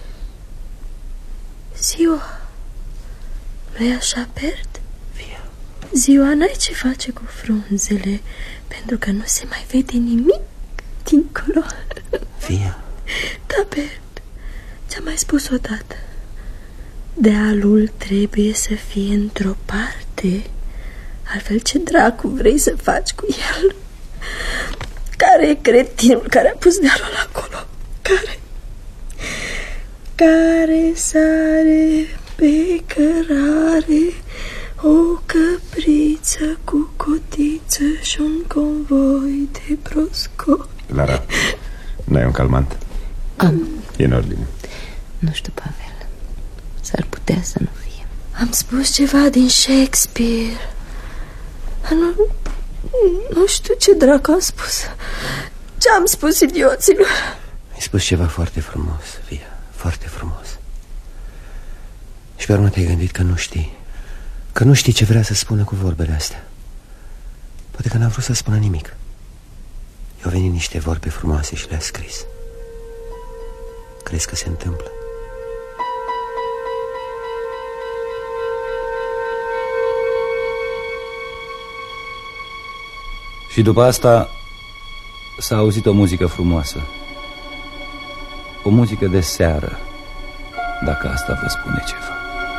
[SPEAKER 11] Ziua. Nu-i așa, Bert?
[SPEAKER 4] Via.
[SPEAKER 11] Ziua n-ai ce face cu frunzele, pentru că nu se mai vede nimic dincolo.
[SPEAKER 4] Via.
[SPEAKER 11] Da, Bert, ți-am mai spus odată. Dealul trebuie să fie într-o parte. Altfel ce dracu vrei să faci cu el? Care e cretinul care a pus dealul acolo? Care? Care sare pe cărare o căpriță cu cotiță și un convoi de broscoi.
[SPEAKER 6] Lara, n-ai un calmant?
[SPEAKER 3] Am.
[SPEAKER 6] E în ordine.
[SPEAKER 3] Nu știu, Pavel. S-ar putea să nu fie.
[SPEAKER 11] Am spus ceva din Shakespeare. Nu, nu știu ce dracu am spus. Ce am spus idioților?
[SPEAKER 4] Ai spus ceva foarte frumos, Via. Foarte frumos. Și pe urmă te-ai gândit că nu știi. Că nu știi ce vrea să spună cu vorbele astea. Poate că n-a vrut să spună nimic. I-au venit niște vorbe frumoase și le-a scris. Crezi că se întâmplă?
[SPEAKER 2] Și după asta s-a auzit o muzică frumoasă. O muzică de seară, dacă asta vă spune ceva.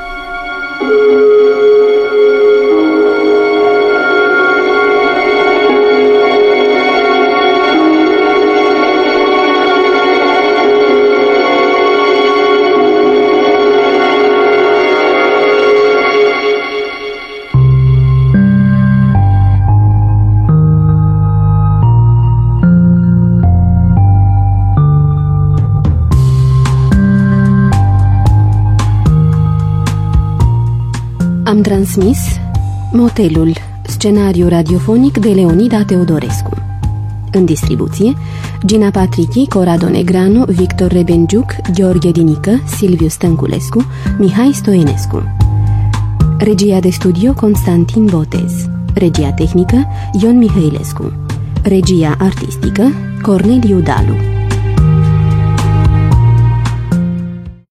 [SPEAKER 13] Am transmis Motelul, scenariu radiofonic de Leonida Teodorescu. În distribuție, Gina Patrichi, Corrado Negranu, Victor Rebenjuc, Gheorghe Dinică, Silviu Stănculescu, Mihai Stoenescu. Regia de studio Constantin Botez. Regia tehnică Ion Mihailescu. Regia artistică Corneliu Dalu.